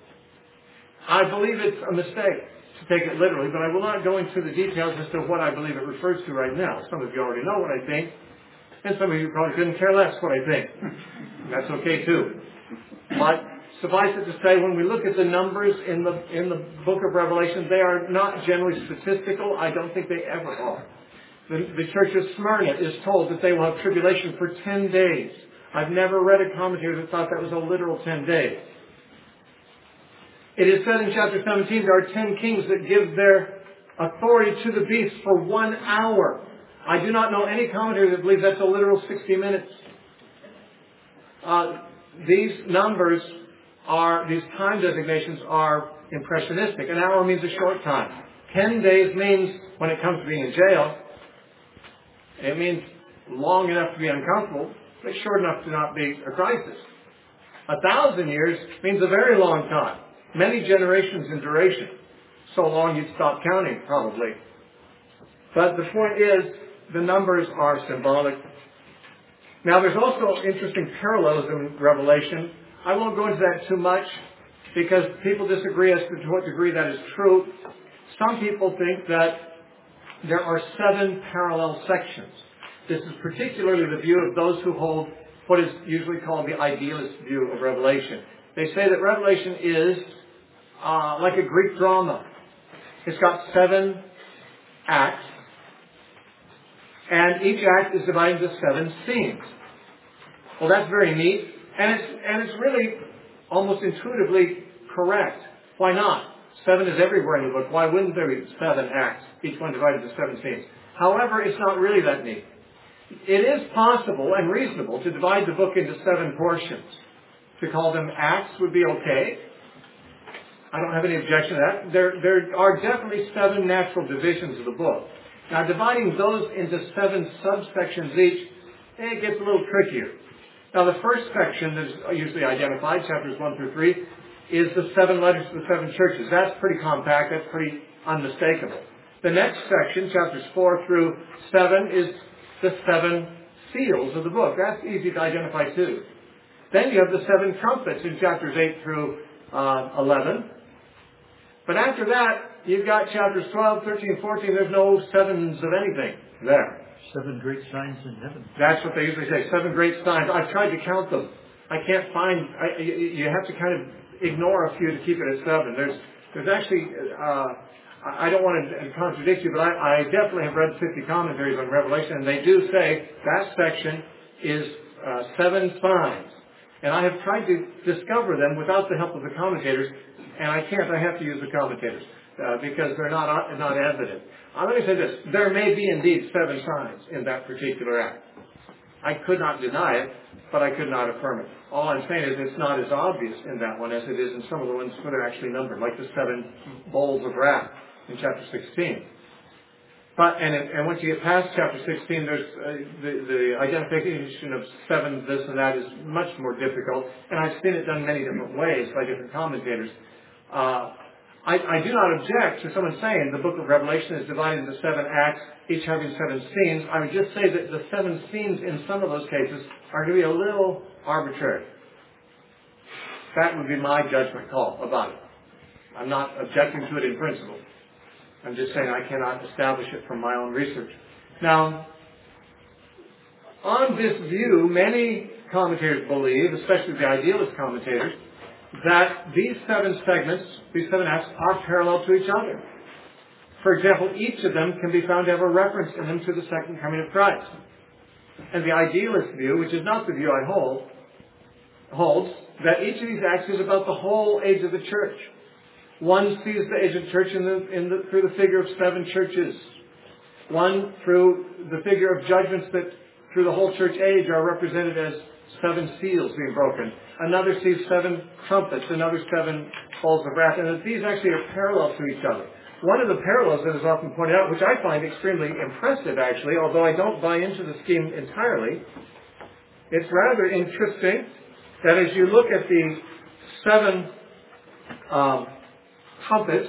I believe it's a mistake to take it literally, but I will not go into the details as to what I believe it refers to right now. Some of you already know what I think, and some of you probably couldn't care less what I think. That's okay too. But suffice it to say, when we look at the numbers in the in the book of Revelation, they are not generally statistical. I don't think they ever are. The, the church of Smyrna is told that they will have tribulation for ten days. I've never read a commentary that thought that was a literal ten days. It is said in chapter seventeen, there are ten kings that give their authority to the beast for one hour. I do not know any commentator that believes that's a literal sixty minutes. Uh, these numbers are, these time designations are impressionistic. An hour means a short time. Ten days means, when it comes to being in jail, it means long enough to be uncomfortable, but short enough to not be a crisis. A thousand years means a very long time. Many generations in duration. So long you'd stop counting, probably. But the point is, the numbers are symbolic. Now, there's also interesting parallels in Revelation. I won't go into that too much because people disagree as to what degree that is true. Some people think that there are seven parallel sections. This is particularly the view of those who hold what is usually called the idealist view of Revelation. They say that Revelation is uh, like a Greek drama. It's got seven acts, and each act is divided into seven scenes. Well, that's very neat, and it's and it's really almost intuitively correct. Why not? Seven is everywhere in the book. Why wouldn't there be seven acts, each one divided into seven scenes? However, it's not really that neat. It is possible and reasonable to divide the book into seven portions. To call them acts would be okay. I don't have any objection to that. There, there are definitely seven natural divisions of the book. Now, dividing those into seven subsections each, it gets a little trickier. Now, the first section that is usually identified, chapters one through three, is the seven letters to the seven churches. That's pretty compact. That's pretty unmistakable. The next section, chapters four through seven, is the seven seals of the book. That's easy to identify too. Then you have the seven trumpets in chapters eight through uh, eleven. But after that, you've got chapters twelve, thirteen, fourteen. There's no sevens of anything there. Seven great signs in heaven. That's what they usually say, seven great signs. I've tried to count them. I can't find, I, you, you have to kind of ignore a few to keep it at seven. There's, there's actually, uh, I don't want to contradict you, but I, I definitely have read fifty commentaries on Revelation, and they do say that section is uh, seven signs. And I have tried to discover them without the help of the commentators, and I can't. I have to use the commentators uh, because they're not not evident. Uh, let me say this. There may be indeed seven signs in that particular act. I could not deny it, but I could not affirm it. All I'm saying is it's not as obvious in that one as it is in some of the ones where they're actually numbered, like the seven bowls of wrath in chapter sixteen. But, and, and once you get past chapter sixteen, there's uh, the, the identification of seven, this and that is much more difficult. And I've seen it done many different ways by different commentators. Uh, I, I do not object to someone saying the book of Revelation is divided into seven acts, each having seven scenes. I would just say that the seven scenes in some of those cases are going to be a little arbitrary. That would be my judgment call about it. I'm not objecting to it in principle. I'm just saying I cannot establish it from my own research. Now, on this view, many commentators believe, especially the idealist commentators, that these seven segments, these seven acts, are parallel to each other. For example, each of them can be found to have a reference in them to the second coming of Christ. And the idealist view, which is not the view I hold, holds that each of these acts is about the whole age of the church. One sees the age of the church in the, in the, through the figure of seven churches. One through the figure of judgments that through the whole church age are represented as seven seals being broken. Another sees seven trumpets, another seven bowls of wrath, and that these actually are parallel to each other. One of the parallels that is often pointed out, which I find extremely impressive actually, although I don't buy into the scheme entirely, it's rather interesting that as you look at the seven um, trumpets,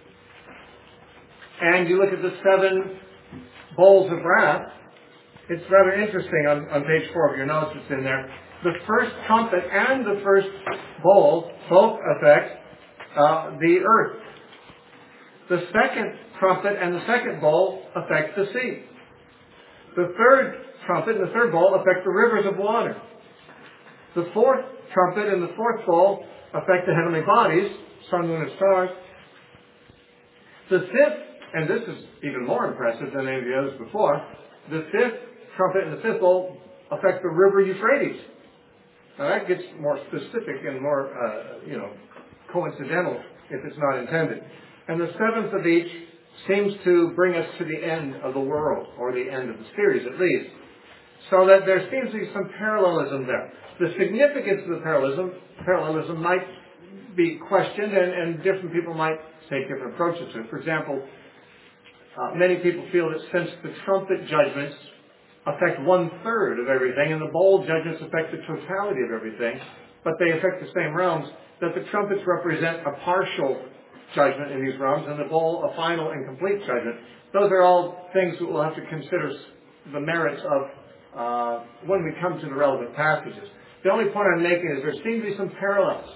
and you look at the seven bowls of wrath, it's rather interesting on, on page four of your notes, it's in there. The first trumpet and the first bowl both affect uh, the earth. The second trumpet and the second bowl affect the sea. The third trumpet and the third bowl affect the rivers of water. The fourth trumpet and the fourth bowl affect the heavenly bodies, sun, moon, and stars. The fifth, and this is even more impressive than any of the others before, the fifth trumpet and the fifth bowl affect the river Euphrates. Now that gets more specific and more, uh, you know, coincidental if it's not intended. And the seventh of each seems to bring us to the end of the world, or the end of the series at least. So that there seems to be some parallelism there. The significance of the parallelism, parallelism might be questioned, and, and different people might take different approaches to it. For example, uh, many people feel that since the trumpet judgments affect one-third of everything, and the bowl judgments affect the totality of everything, but they affect the same realms, that the trumpets represent a partial judgment in these realms, and the bowl a final and complete judgment. Those are all things that we'll have to consider the merits of uh, when we come to the relevant passages. The only point I'm making is there seem to be some parallels.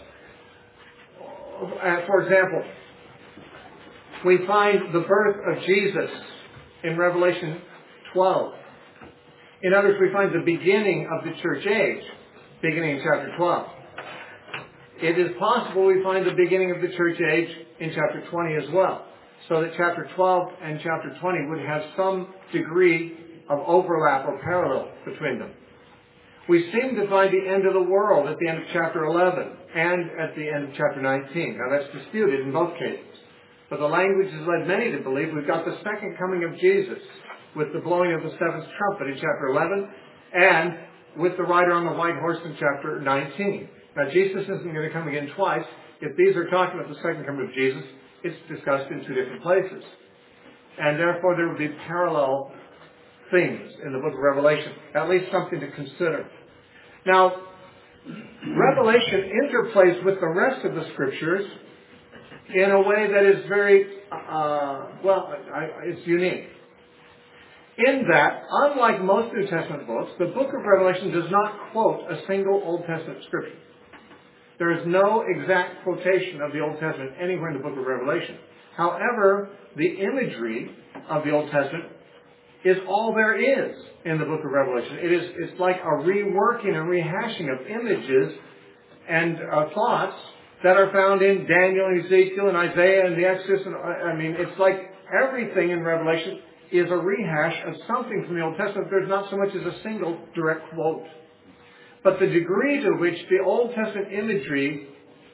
Uh, for example, we find the birth of Jesus in Revelation twelve. In other words, we find the beginning of the church age, beginning in chapter twelve. It is possible we find the beginning of the church age in chapter twenty as well, so that chapter twelve and chapter twenty would have some degree of overlap or parallel between them. We seem to find the end of the world at the end of chapter eleven and at the end of chapter nineteen. Now that's disputed in both cases, but the language has led many to believe we've got the second coming of Jesus with the blowing of the seventh trumpet in chapter eleven, and with the rider on the white horse in chapter nineteen. Now, Jesus isn't going to come again twice. If these are talking about the second coming of Jesus, it's discussed in two different places. And therefore, there would be parallel themes in the book of Revelation, at least something to consider. Now, Revelation interplays with the rest of the Scriptures in a way that is very, uh, well, I, it's unique. In that, unlike most New Testament books, the book of Revelation does not quote a single Old Testament scripture. There is no exact quotation of the Old Testament anywhere in the book of Revelation. However, the imagery of the Old Testament is all there is in the book of Revelation. It is, it's like a reworking and rehashing of images and uh, thoughts that are found in Daniel and Ezekiel and Isaiah and the Exodus. And, I mean, it's like everything in Revelation is a rehash of something from the Old Testament. There's not so much as a single direct quote. But the degree to which the Old Testament imagery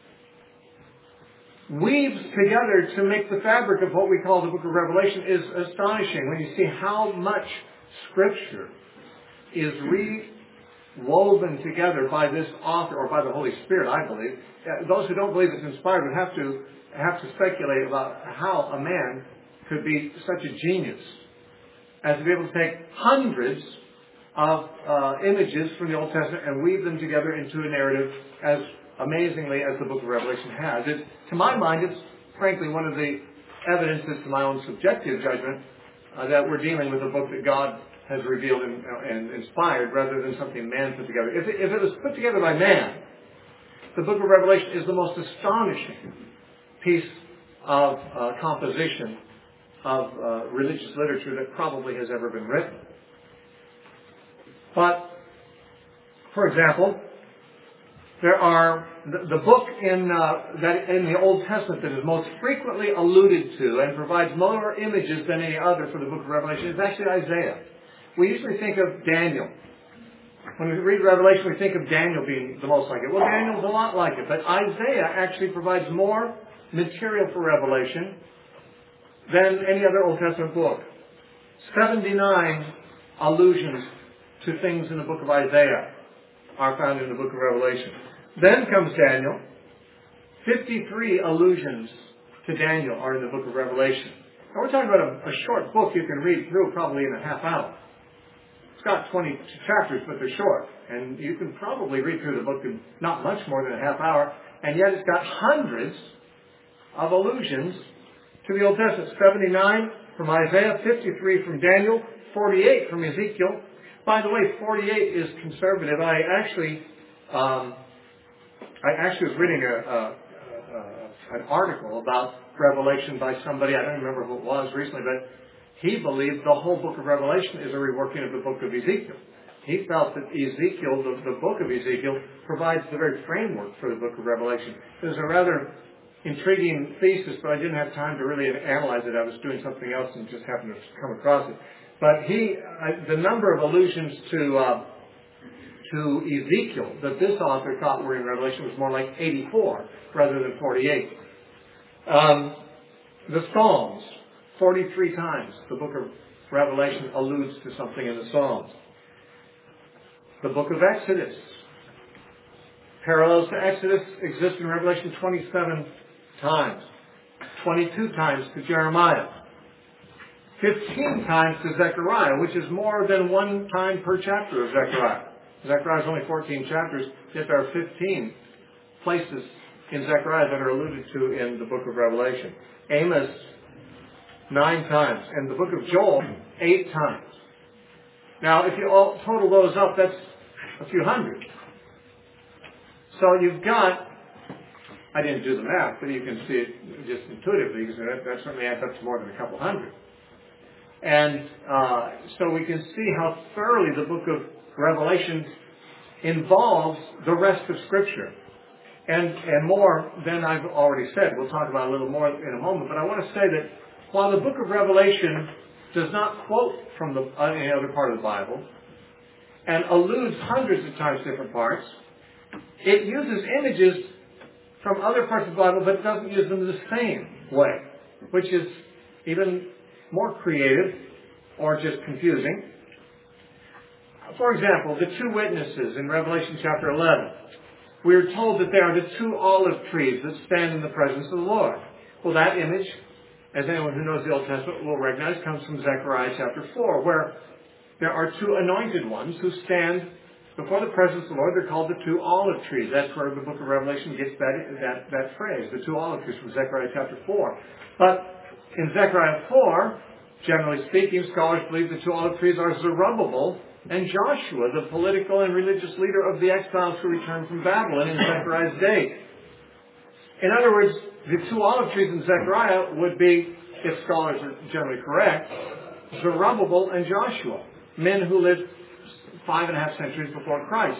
weaves together to make the fabric of what we call the book of Revelation is astonishing. When you see how much Scripture is re-woven together by this author, or by the Holy Spirit, I believe. Those who don't believe it's inspired would have to have to speculate about how a man could be such a genius as to be able to take hundreds of uh, images from the Old Testament and weave them together into a narrative as amazingly as the book of Revelation has. It, to my mind, it's frankly one of the evidences to my own subjective judgment uh, that we're dealing with a book that God has revealed and, and inspired rather than something man put together. If it, if it was put together by man, the book of Revelation is the most astonishing piece of uh, composition of uh, religious literature that probably has ever been written. But, for example, there are the, the book in uh, that in the Old Testament that is most frequently alluded to and provides more images than any other for the book of Revelation is actually Isaiah. We usually think of Daniel. When we read Revelation, we think of Daniel being the most like it. Well, Daniel's a lot like it, but Isaiah actually provides more material for Revelation than any other Old Testament book. seventy-nine allusions to things in the book of Isaiah are found in the book of Revelation. Then comes Daniel. fifty-three allusions to Daniel are in the book of Revelation. Now we're talking about a, a short book you can read through probably in a half hour. It's got twenty chapters, but they're short. And you can probably read through the book in not much more than a half hour. And yet it's got hundreds of allusions to the Old Testament. seventy-nine from Isaiah, fifty-three from Daniel, forty-eight from Ezekiel. By the way, forty-eight is conservative. I actually, um, I actually was reading a, a, a, an article about Revelation by somebody, I don't remember who it was recently, but he believed the whole book of Revelation is a reworking of the book of Ezekiel. He felt that Ezekiel, the, the book of Ezekiel, provides the very framework for the book of Revelation. It was a rather intriguing thesis, but I didn't have time to really analyze it. I was doing something else and just happened to come across it. But he, uh, the number of allusions to uh, to Ezekiel that this author thought were in Revelation was more like eighty-four rather than forty-eight. Um, the Psalms, forty-three times the book of Revelation alludes to something in the Psalms. The book of Exodus, parallels to Exodus, exist in Revelation twenty-seven times. twenty-two times to Jeremiah. fifteen times to Zechariah, which is more than one time per chapter of Zechariah. Zechariah is only fourteen chapters, yet there are fifteen places in Zechariah that are alluded to in the book of Revelation. Amos, nine times. And the book of Joel, eight times. Now, if you all total those up, that's a few hundred. So you've got, I didn't do the math, but you can see it just intuitively, because that, that certainly adds up to more than a couple hundred. And uh, so we can see how thoroughly the book of Revelation involves the rest of Scripture. And, and more than I've already said. We'll talk about it a little more in a moment. But I want to say that while the book of Revelation does not quote from the, uh, any other part of the Bible and alludes hundreds of times to different parts, it uses images from other parts of the Bible, but it doesn't use them the same way, which is even more creative or just confusing. For example, the two witnesses in Revelation chapter eleven. We are told that they are the two olive trees that stand in the presence of the Lord. Well, that image, as anyone who knows the Old Testament will recognize, comes from Zechariah chapter four, where there are two anointed ones who stand before the presence of the Lord. They're called the two olive trees. That's where the book of Revelation gets that, that, that phrase, the two olive trees, from Zechariah chapter four. But in Zechariah four, generally speaking, scholars believe the two olive trees are Zerubbabel and Joshua, the political and religious leader of the exiles who returned from Babylon in Zechariah's day. In other words, the two olive trees in Zechariah would be, if scholars are generally correct, Zerubbabel and Joshua, men who lived five and a half centuries before Christ.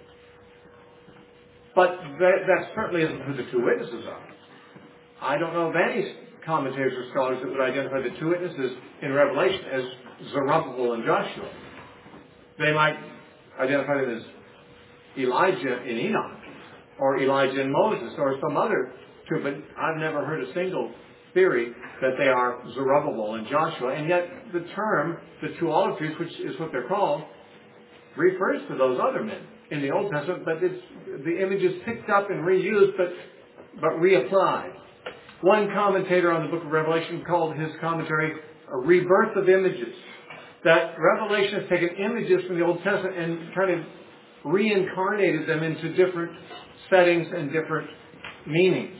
But that, that certainly isn't who the two witnesses are. I don't know of any commentators or scholars that would identify the two witnesses in Revelation as Zerubbabel and Joshua. They might identify them as Elijah and Enoch, or Elijah and Moses, or some other two, but I've never heard a single theory that they are Zerubbabel and Joshua, and yet the term, the two olive trees, which is what they're called, refers to those other men in the Old Testament, but it's, the image is picked up and reused, but, but reapplied. One commentator on the book of Revelation called his commentary a rebirth of images, that Revelation has taken images from the Old Testament and kind of reincarnated them into different settings and different meanings.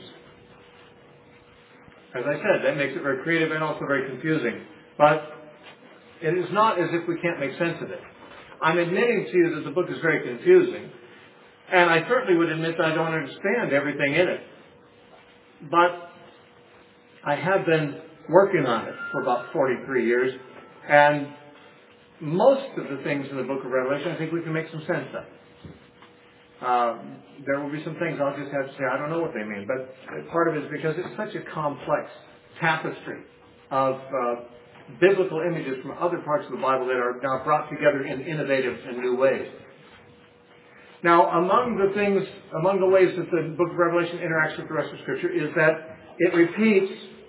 As I said, that makes it very creative and also very confusing. But it is not as if we can't make sense of it. I'm admitting to you that the book is very confusing, and I certainly would admit that I don't understand everything in it. But I have been working on it for about forty-three years, and most of the things in the book of Revelation I think we can make some sense of. Um, there will be some things I'll just have to say, I don't know what they mean, but part of it is because it's such a complex tapestry of uh, biblical images from other parts of the Bible that are now brought together in innovative and new ways. Now, among the things, among the ways that the book of Revelation interacts with the rest of Scripture is that it repeats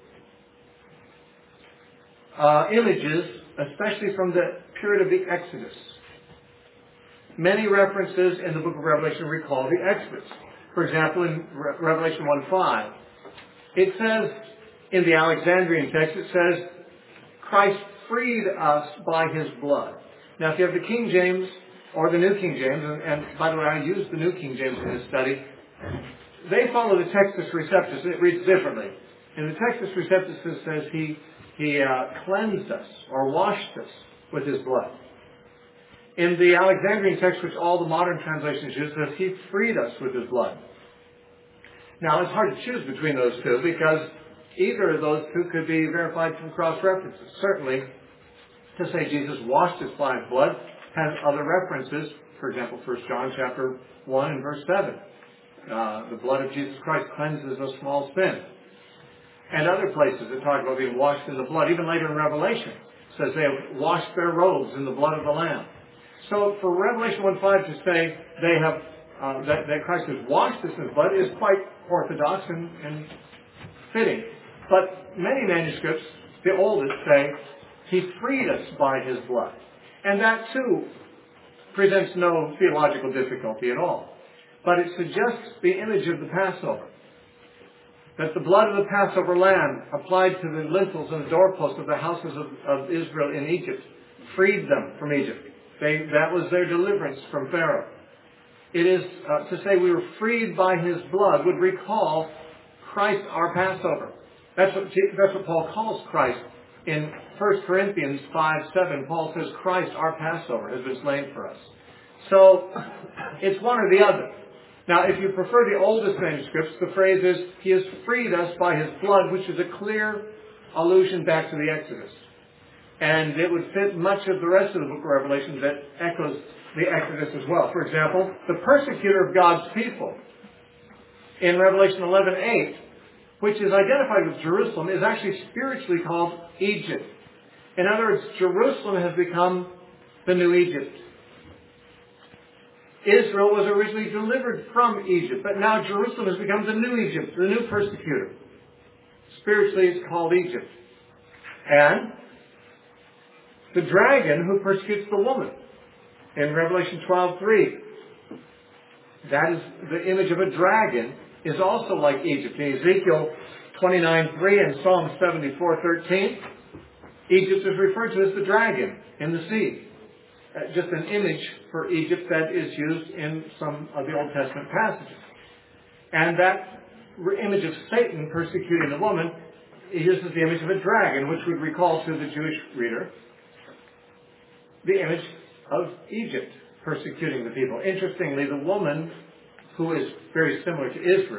uh, images, especially from the period of the Exodus. Many references in the book of Revelation recall the Exodus. For example, in Re- Revelation one five, it says, in the Alexandrian text, it says, Christ freed us by His blood. Now, if you have the King James or the New King James, and, and by the way, I used the New King James in this study, they follow the Textus Receptus, and it reads differently. In the Textus Receptus, it says He, he uh, cleansed us or washed us with His blood. In the Alexandrian text, which all the modern translations use, it says He freed us with His blood. Now, it's hard to choose between those two because either of those two could be verified from cross-references. Certainly, to say Jesus washed us by His blood has other references. For example, First John chapter one and verse seven. Uh, the blood of Jesus Christ cleanses us from all sin. And other places that talk about being washed in the blood. Even later in Revelation, it says they have washed their robes in the blood of the Lamb. So for Revelation one five to say they have uh, that, that Christ has washed us in His blood is quite orthodox and, and fitting. But many manuscripts, the oldest, say He freed us by His blood. And that too presents no theological difficulty at all. But it suggests the image of the Passover. That the blood of the Passover lamb applied to the lintels and the doorposts of the houses of, of Israel in Egypt freed them from Egypt. They, that was their deliverance from Pharaoh. It is uh, to say we were freed by His blood would recall Christ our Passover. That's what, that's what Paul calls Christ. In First Corinthians five seven, Paul says Christ our Passover has been slain for us. So it's one or the other. Now, if you prefer the oldest manuscripts, the phrase is, He has freed us by His blood, which is a clear allusion back to the Exodus. And it would fit much of the rest of the book of Revelation that echoes the Exodus as well. For example, the persecutor of God's people in Revelation eleven eight, which is identified with Jerusalem, is actually spiritually called Egypt. In other words, Jerusalem has become the new Egypt. Israel was originally delivered from Egypt, but now Jerusalem has become the new Egypt, the new persecutor. Spiritually, it's called Egypt. And the dragon who persecutes the woman in Revelation twelve three. That is the image of a dragon is also like Egypt. In Ezekiel twenty-nine three and Psalm seventy-four thirteen, Egypt is referred to as the dragon in the sea. Uh, just an image for Egypt that is used in some of the Old Testament passages. And that image of Satan persecuting the woman uses the image of a dragon, which would recall to the Jewish reader the image of Egypt persecuting the people. Interestingly, the woman, who is very similar to Israel,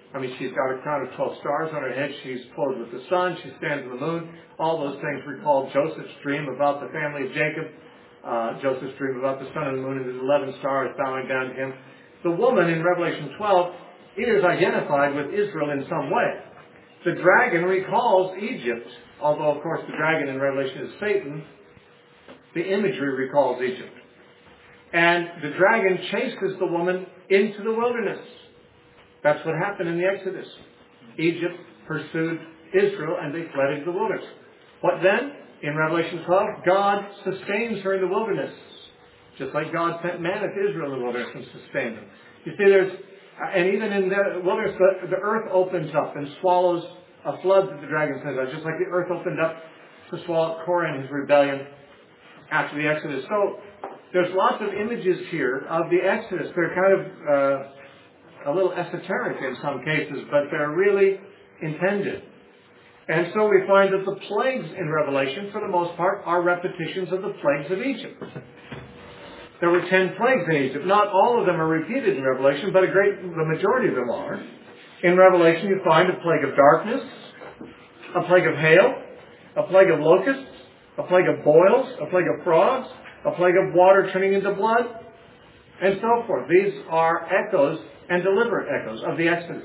I mean, she's got a crown of twelve stars on her head. She's clothed with the sun. She stands in the moon. All those things recall Joseph's dream about the family of Jacob. Uh, Joseph's dream about the sun and the moon and the eleven stars bowing down to him. The woman in Revelation twelve is identified with Israel in some way. The dragon recalls Egypt, although of course the dragon in Revelation is Satan. The imagery recalls Egypt. And the dragon chases the woman into the wilderness. That's what happened in the Exodus. Egypt pursued Israel and they fled into the wilderness. What then? In Revelation twelve, God sustains her in the wilderness. Just like God sent manna to Israel in the wilderness and sustained them. You see, there's, and even in the wilderness, the, the earth opens up and swallows a flood that the dragon sends out. Just like the earth opened up to swallow Korah and his rebellion after the Exodus. So, there's lots of images here of the Exodus. They're kind of uh, a little esoteric in some cases, but they're really intended. And so we find that the plagues in Revelation, for the most part, are repetitions of the plagues of Egypt. There were ten plagues in Egypt. Not all of them are repeated in Revelation, but a great, the majority of them are. In Revelation, you find a plague of darkness, a plague of hail, a plague of locusts, a plague of boils, a plague of frogs, a plague of water turning into blood, and so forth. These are echoes and deliberate echoes of the Exodus.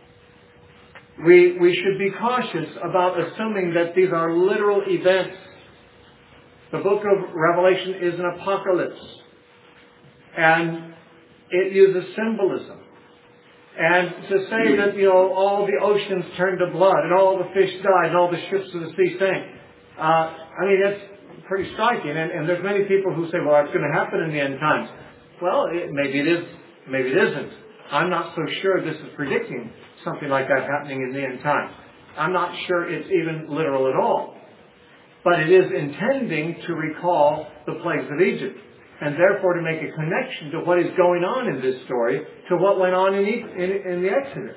We, we should be cautious about assuming that these are literal events. The book of Revelation is an apocalypse, and it uses symbolism. And to say that, you know, all the oceans turned to blood, and all the fish died, and all the ships of the sea sank, uh, I mean, that's pretty striking, and, and there's many people who say, well, that's going to happen in the end times. Well, it, maybe it is, maybe it isn't. I'm not so sure this is predicting something like that happening in the end times. I'm not sure it's even literal at all. But it is intending to recall the plagues of Egypt, and therefore to make a connection to what is going on in this story to what went on in, in, in the Exodus.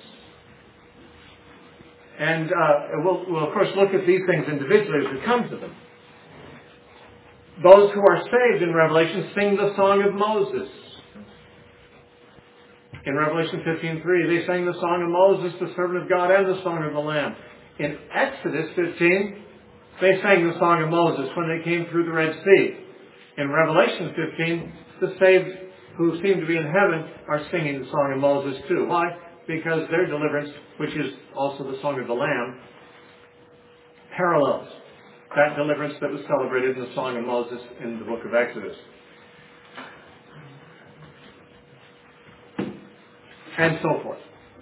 And uh, we'll, we'll, of course, look at these things individually as we come to them. Those who are saved in Revelation sing the song of Moses. In Revelation fifteen three, they sang the song of Moses, the servant of God, and the song of the Lamb. In Exodus fifteen, they sang the song of Moses when they came through the Red Sea. In Revelation fifteen, the saved who seem to be in heaven are singing the song of Moses too. Why? Because their deliverance, which is also the song of the Lamb, parallels that deliverance that was celebrated in the Song of Moses in the book of Exodus. And so forth.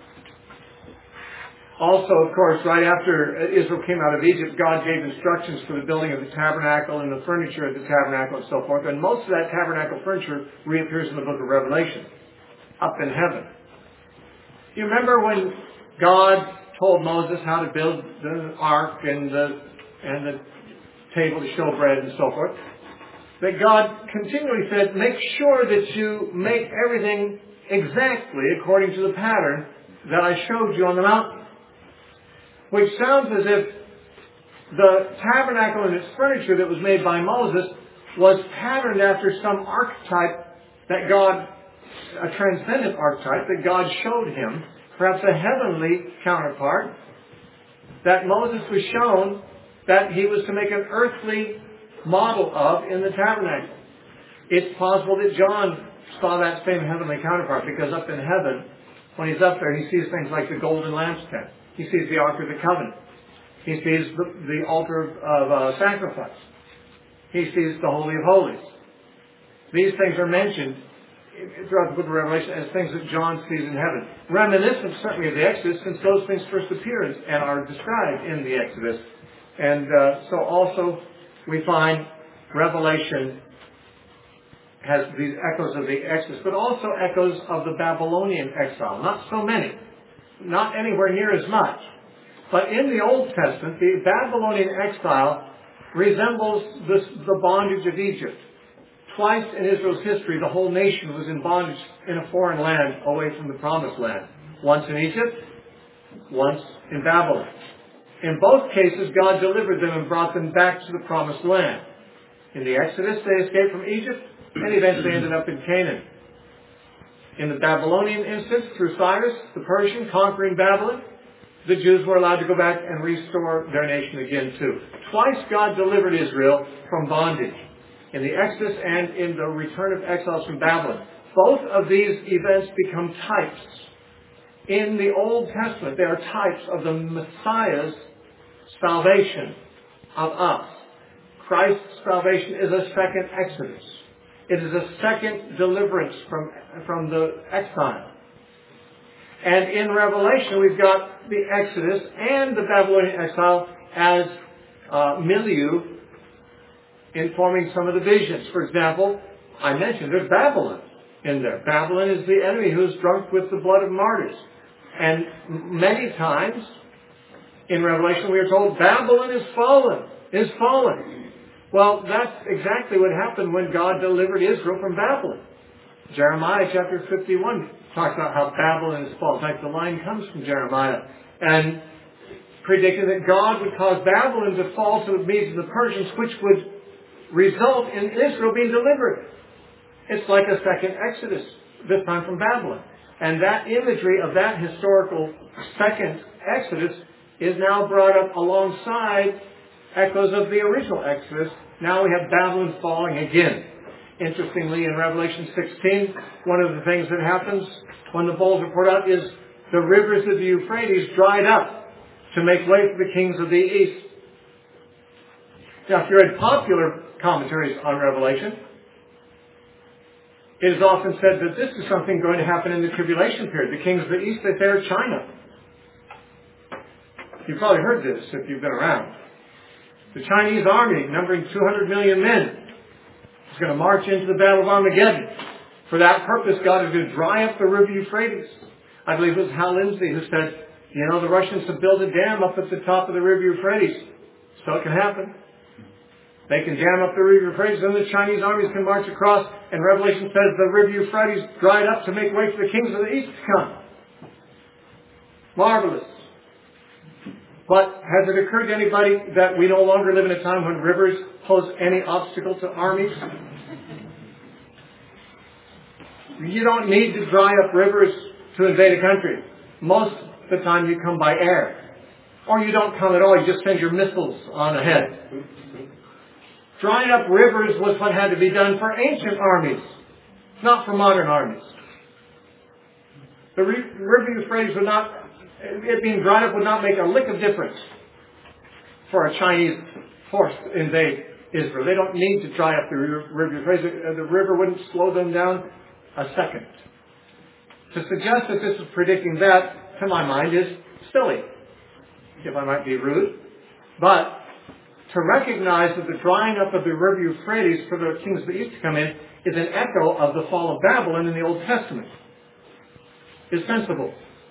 Also, of course, right after Israel came out of Egypt, God gave instructions for the building of the tabernacle and the furniture of the tabernacle and so forth. And most of that tabernacle furniture reappears in the book of Revelation, up in heaven. You remember when God told Moses how to build the ark and the and the table to show bread and so forth, that God continually said, make sure that you make everything exactly according to the pattern that I showed you on the mountain. Which sounds as if the tabernacle and its furniture that was made by Moses was patterned after some archetype that God, a transcendent archetype that God showed him, perhaps a heavenly counterpart, that Moses was shown that he was to make an earthly model of in the tabernacle. It's possible that John saw that same heavenly counterpart, because up in heaven, when he's up there, he sees things like the golden lampstand. He sees the Ark of the Covenant. He sees the, the altar of uh, sacrifice. He sees the Holy of Holies. These things are mentioned throughout the book of Revelation as things that John sees in heaven. Reminiscent certainly of the Exodus, since those things first appear and are described in the Exodus. And uh, so also we find Revelation has these echoes of the Exodus, but also echoes of the Babylonian exile. Not so many. Not anywhere near as much. But in the Old Testament, the Babylonian exile resembles this, the bondage of Egypt. Twice in Israel's history, the whole nation was in bondage in a foreign land away from the Promised Land. Once in Egypt, once in Babylon. In both cases, God delivered them and brought them back to the Promised Land. In the Exodus, they escaped from Egypt and eventually ended up in Canaan. In the Babylonian instance, through Cyrus, the Persian, conquering Babylon, the Jews were allowed to go back and restore their nation again too. Twice God delivered Israel from bondage, in the Exodus and in the return of exiles from Babylon. Both of these events become types. In the Old Testament, they are types of the Messiah's salvation of us. Christ's salvation is a second Exodus. It is a second deliverance from, from the exile. And in Revelation, we've got the Exodus and the Babylonian exile as uh, milieu informing some of the visions. For example, I mentioned there's Babylon in there. Babylon is the enemy who's drunk with the blood of martyrs. And many times in Revelation we are told Babylon is fallen, is fallen. Well, that's exactly what happened when God delivered Israel from Babylon. Jeremiah chapter fifty-one talks about how Babylon is fallen. In fact, the line comes from Jeremiah and predicted that God would cause Babylon to fall to the Medes and the Persians, which would result in Israel being delivered. It's like a second Exodus, this time from Babylon. And that imagery of that historical second Exodus is now brought up alongside echoes of the original Exodus. Now we have Babylon falling again. Interestingly, in Revelation sixteen, one of the things that happens when the bowls are poured out is the rivers of the Euphrates dried up to make way for the kings of the east. Now, if you read popular commentaries on Revelation, it is often said that this is something going to happen in the tribulation period. The kings of the east, they say, are China. You've probably heard this if you've been around. The Chinese army, numbering two hundred million men, is going to march into the Battle of Armageddon. For that purpose, God is going to dry up the river Euphrates. I believe it was Hal Lindsey who said, you know, the Russians have built a dam up at the top of the river Euphrates. So it can happen. They can dam up the river Euphrates, and the Chinese armies can march across, and Revelation says the river Euphrates dried up to make way for the kings of the east to come. Marvelous. But has it occurred to anybody that we no longer live in a time when rivers pose any obstacle to armies? You don't need to dry up rivers to invade a country. Most of the time you come by air. Or you don't come at all, you just send your missiles on ahead. Drying up rivers was what had to be done for ancient armies, not for modern armies. The river Euphrates would not, it being dried up would not make a lick of difference for a Chinese force to invade Israel. They don't need to dry up the river Euphrates. The river wouldn't slow them down a second. To suggest that this is predicting that, to my mind, is silly, if I might be rude. But to recognize that the drying up of the river Euphrates for the kings of the east to come in is an echo of the fall of Babylon in the Old Testament is sensible.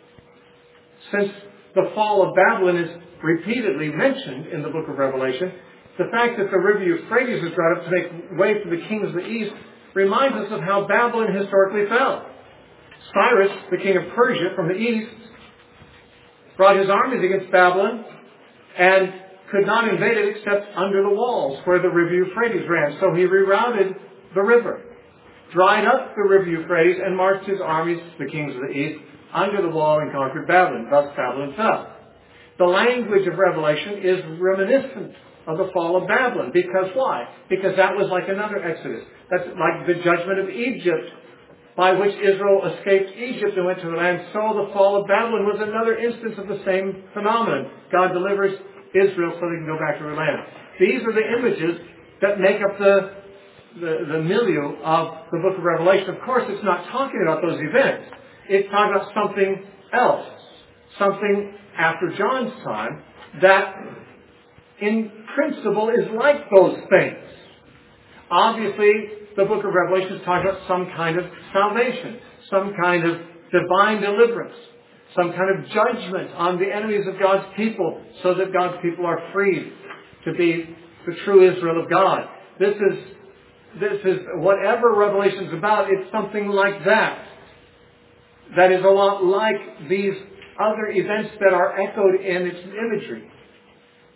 Since the fall of Babylon is repeatedly mentioned in the book of Revelation, the fact that the river Euphrates is dried up to make way for the kings of the east reminds us of how Babylon historically fell. Cyrus, the king of Persia from the east, brought his armies against Babylon and could not invade it except under the walls where the river Euphrates ran. So he rerouted the river, dried up the river Euphrates, and marched his armies, the kings of the east, under the wall and conquered Babylon. Thus Babylon fell. The language of Revelation is reminiscent of the fall of Babylon. Because why? Because that was like another Exodus. That's like the judgment of Egypt, by which Israel escaped Egypt and went to the land. So the fall of Babylon was another instance of the same phenomenon. God delivers Israel so they can go back to their land. These are the images that make up the, the, the milieu of the book of Revelation. Of course, it's not talking about those events. It's talking about something else. Something after John's time that in principle is like those things. Obviously, the book of Revelation is talking about some kind of salvation, some kind of divine deliverance, some kind of judgment on the enemies of God's people so that God's people are freed to be the true Israel of God. This is, this is whatever Revelation is about, it's something like that. That is a lot like these other events that are echoed in its imagery.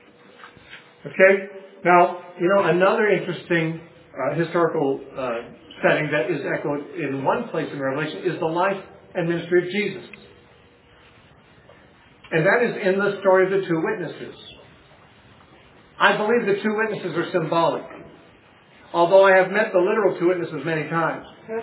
Okay? Now, you know, another interesting uh, historical uh, setting that is echoed in one place in Revelation is the life and ministry of Jesus. And that is in the story of the two witnesses. I believe the two witnesses are symbolic, although I have met the literal two witnesses many times.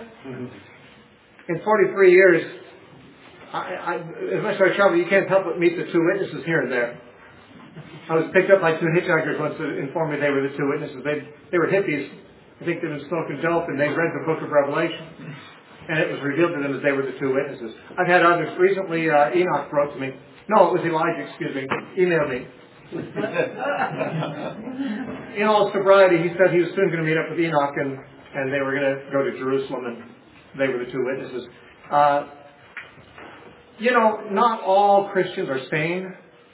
In forty-three years, I, I, as much as I travel, you can't help but meet the two witnesses here and there. I was picked up by two hitchhikers once to inform me they were the two witnesses. They, they were hippies. I think they'd been smoking dope, and they read the book of Revelation. And it was revealed to them that they were the two witnesses. I've had others. Recently, uh, Enoch wrote to me. No, it was Elijah, excuse me. Emailed me. In all sobriety, he said he was soon going to meet up with Enoch, and, and they were going to go to Jerusalem, and they were the two witnesses. Uh, you know, not all Christians are sane.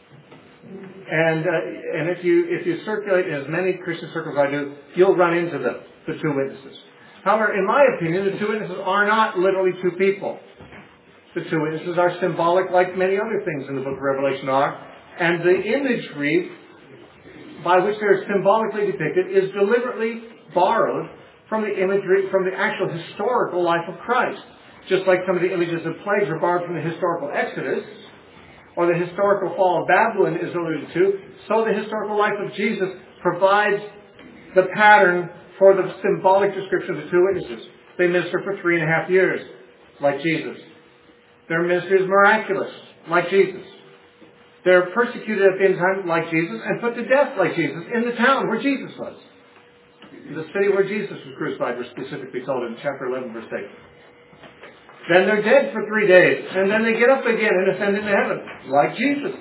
And uh, and if you if you circulate in as many Christian circles as I do, you'll run into them, the two witnesses. However, in my opinion, the two witnesses are not literally two people. The two witnesses are symbolic, like many other things in the book of Revelation are. And the imagery by which they're symbolically depicted is deliberately borrowed from the imagery, from the actual historical life of Christ. Just like some of the images of plagues are borrowed from the historical Exodus, or the historical fall of Babylon is alluded to, so the historical life of Jesus provides the pattern for the symbolic description of the two witnesses. They minister for three and a half years, like Jesus. Their ministry is miraculous, like Jesus. They're persecuted at the end time, like Jesus, and put to death, like Jesus, in the town where Jesus was. The city where Jesus was crucified, we're specifically told in chapter eleven, verse eight. Then they're dead for three days, and then they get up again and ascend into heaven, like Jesus.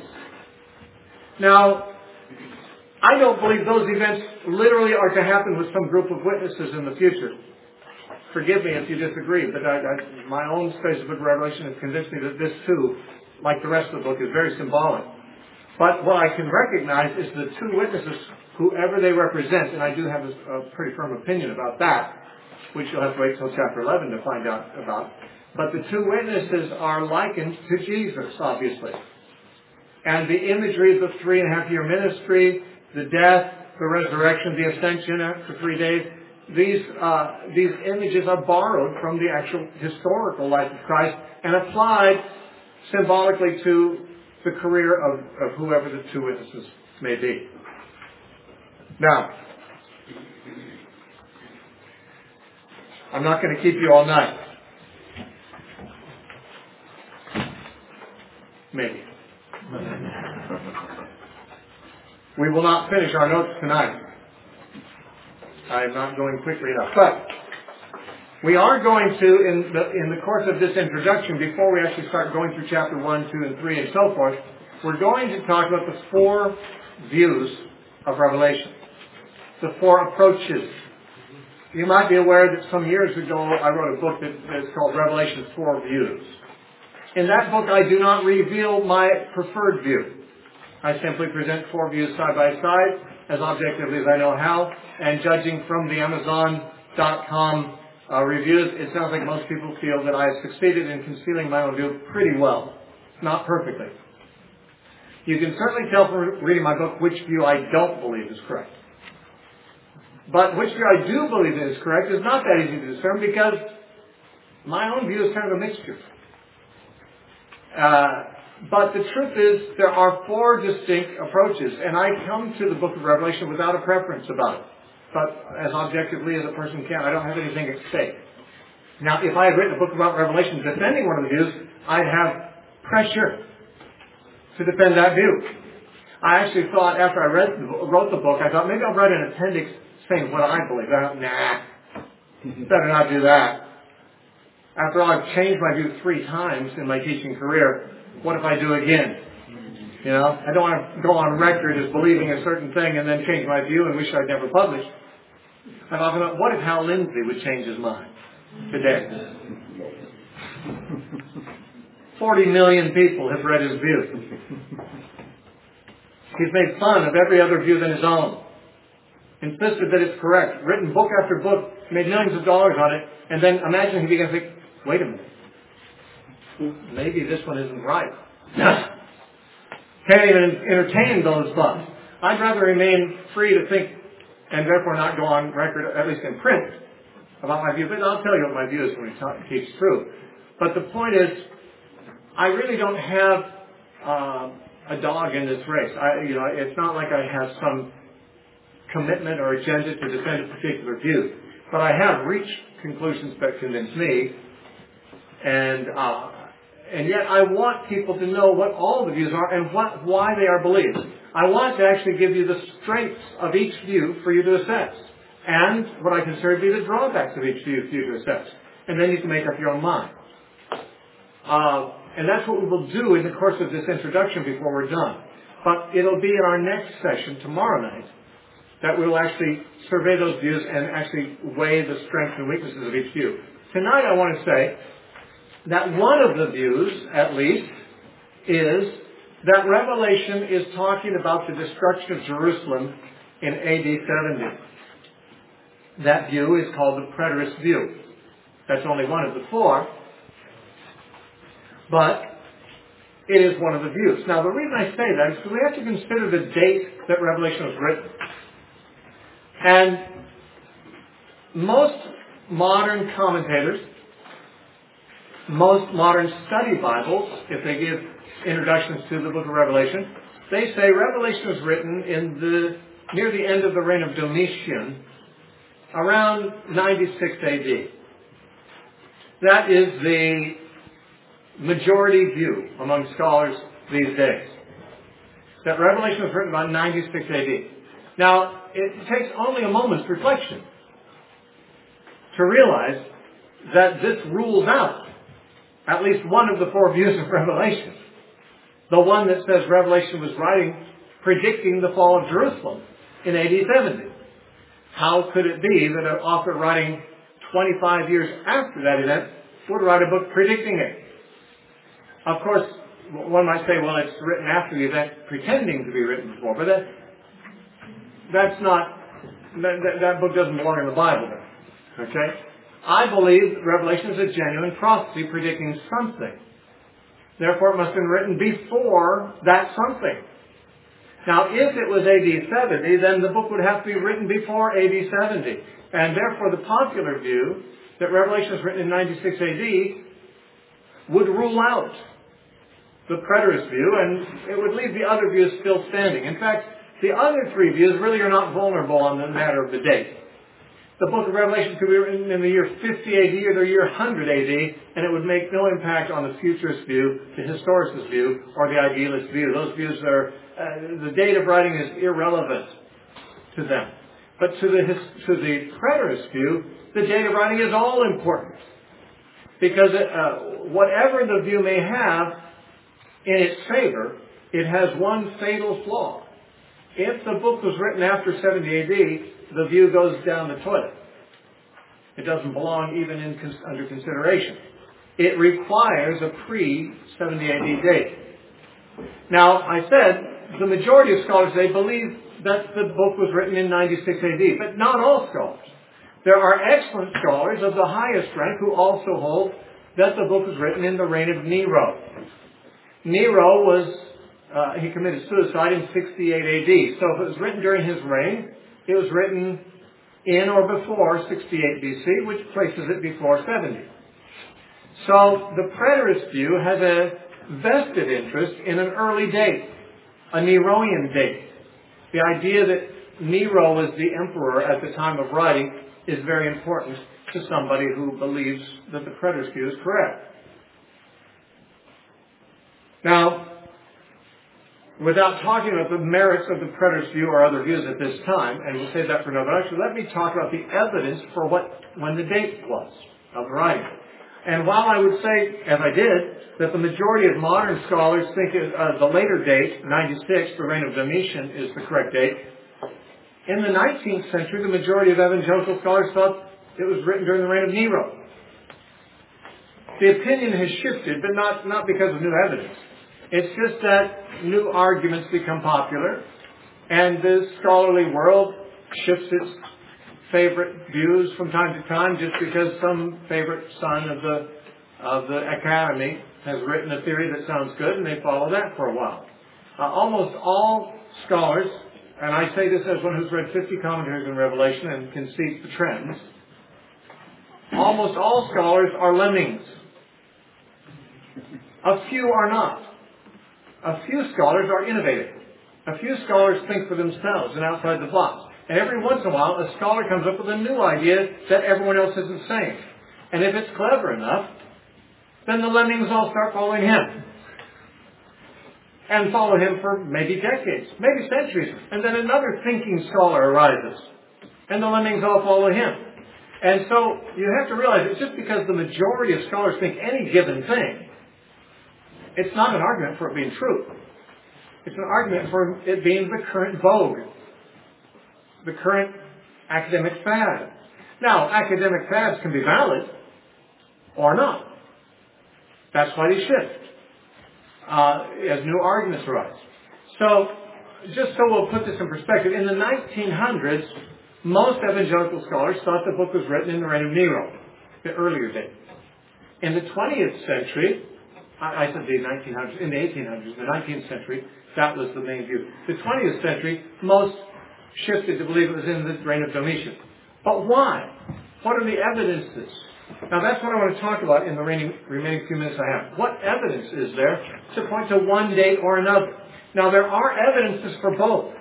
Now, I don't believe those events literally are to happen with some group of witnesses in the future. Forgive me if you disagree, but I, I, my own studies of the book of Revelation have convinced me that this too, like the rest of the book, is very symbolic. But what I can recognize is the two witnesses, whoever they represent, and I do have a, a pretty firm opinion about that, which you'll have to wait till chapter eleven to find out about. But the two witnesses are likened to Jesus, obviously. And the imagery of the three and a half year ministry, the death, the resurrection, the ascension after three days, these, uh, these images are borrowed from the actual historical life of Christ and applied symbolically to the career of, of whoever the two witnesses may be. Now, I'm not going to keep you all night. Maybe. We will not finish our notes tonight. I am not going quickly enough. But we are going to, in the, in the course of this introduction, before we actually start going through chapter one, two, and three, and so forth, we're going to talk about the four views of Revelation. The four approaches. You might be aware that some years ago I wrote a book that is called Revelation Four Views. In that book I do not reveal my preferred view. I simply present four views side by side, as objectively as I know how, and judging from the Amazon dot com uh, reviews, it sounds like most people feel that I have succeeded in concealing my own view pretty well. Not perfectly. You can certainly tell from reading my book which view I don't believe is correct. But which view I do believe is correct is not that easy to discern, because my own view is kind of a mixture. Uh, but the truth is, there are four distinct approaches, and I come to the book of Revelation without a preference about it. But as objectively as a person can, I don't have anything at stake. Now, if I had written a book about Revelation defending one of the views, I'd have pressure to defend that view. I actually thought, after I read, wrote the book, I thought maybe I'll write an appendix saying what I believe. I thought, nah, better not do that. After all, I've changed my view three times in my teaching career. What if I do again? You know, I don't want to go on record as believing a certain thing and then change my view and wish I'd never published. I've often thought, what if Hal Lindsey would change his mind today? Forty million people have read his view. He's made fun of every other view than his own. Insisted that it's correct. Written book after book. Made millions of dollars on it. And then imagine he began to think, wait a minute. Maybe this one isn't right. Can't even entertain those thoughts. I'd rather remain free to think and therefore not go on record, at least in print, about my view, but I'll tell you what my view is when we talk, teach through. But the point is, I really don't have uh, a dog in this race. I, you know, it's not like I have some commitment or agenda to defend a particular view, but I have reached conclusions that convince me, and uh, and yet I want people to know what all the views are and what why they are believed. I want to actually give you the strengths of each view for you to assess, and what I consider to be the drawbacks of each view for you to assess, and then you can make up your own mind. Uh, and that's what we will do in the course of this introduction before we're done. But it'll be in our next session tomorrow night that we'll actually survey those views and actually weigh the strengths and weaknesses of each view. Tonight I want to say that one of the views, at least, is that Revelation is talking about the destruction of Jerusalem in A D seventy. That view is called the preterist view. That's only one of the four, but it is one of the views. Now, the reason I say that is because we have to consider the date that Revelation was written. And most modern commentators, most modern study Bibles, if they give introductions to the book of Revelation, they say Revelation was written in the near the end of the reign of Domitian, around ninety-six A D. That is the majority view among scholars these days. That Revelation was written about ninety-six A D. Now, it takes only a moment's reflection to realize that this rules out at least one of the four views of Revelation. The one that says Revelation was writing, predicting the fall of Jerusalem in A D seventy. How could it be that an author writing twenty-five years after that event would write a book predicting it? Of course, one might say, well, it's written after the event, pretending to be written before, but that, that's not, that, that book doesn't belong in the Bible then. Okay? I believe Revelation is a genuine prophecy predicting something. Therefore, it must have been written before that something. Now, if it was A D seventy, then the book would have to be written before A D seventy. And therefore, the popular view that Revelation was written in ninety-six A D would rule out the preterist view, and it would leave the other views still standing. In fact, the other three views really are not vulnerable on the matter of the date. The book of Revelation could be written in the year fifty A D or the year one hundred A D, and it would make no impact on the futurist view, the historicist view, or the idealist view. Those views are, uh, the date of writing is irrelevant to them. But to the, to the preterist view, the date of writing is all important. Because it, uh, whatever the view may have in its favor, it has one fatal flaw. If the book was written after seventy A D, the view goes down the toilet. It doesn't belong even in, under consideration. It requires a pre seventy A D date. Now, I said the majority of scholars, they believe that the book was written in ninety-six A D, but not all scholars. There are excellent scholars of the highest rank who also hold that the book was written in the reign of Nero. Nero was, uh, he committed suicide in sixty-eight A D. So if it was written during his reign, it was written in or before sixty-eight B C, which places it before seventy. So the preterist view has a vested interest in an early date, a Neronian date. The idea that Nero was the emperor at the time of writing is very important to somebody who believes that the preterist view is correct. Now, without talking about the merits of the preterist view or other views at this time, and we'll save that for another lecture, let me talk about the evidence for what when the date was of the writing. And while I would say, as I did, that the majority of modern scholars think it, uh, the later date, ninety-six, the reign of Domitian, is the correct date, in the nineteenth century, the majority of evangelical scholars thought it was written during the reign of Nero. The opinion has shifted, but not, not because of new evidence. It's just that new arguments become popular, and the scholarly world shifts its favorite views from time to time just because some favorite son of the of the academy has written a theory that sounds good, and they follow that for a while. Uh, almost all scholars, and I say this as one who's read fifty commentaries on Revelation and can see the trends, almost all scholars are lemmings. A few are not. A few scholars are innovative. A few scholars think for themselves and outside the box. And every once in a while, a scholar comes up with a new idea that everyone else isn't saying. And if it's clever enough, then the lemmings all start following him. And follow him for maybe decades, maybe centuries. And then another thinking scholar arises. And the lemmings all follow him. And so you have to realize it's just because the majority of scholars think any given thing, it's not an argument for it being true. It's an argument for it being the current vogue, the current academic fad. Now, academic fads can be valid or not. That's why they shift uh, as new arguments arise. So, just so we'll put this in perspective, in the nineteen hundreds, most evangelical scholars thought the book was written in the reign of Nero, the earlier date. In the twentieth century, I, I said the nineteen hundreds, in the eighteen hundreds, the nineteenth century, that was the main view. The twentieth century, most shifted to believe it was in the reign of Domitian. But why? What are the evidences? Now that's what I want to talk about in the remaining, remaining few minutes I have. What evidence is there to point to one date or another? Now there are evidences for both.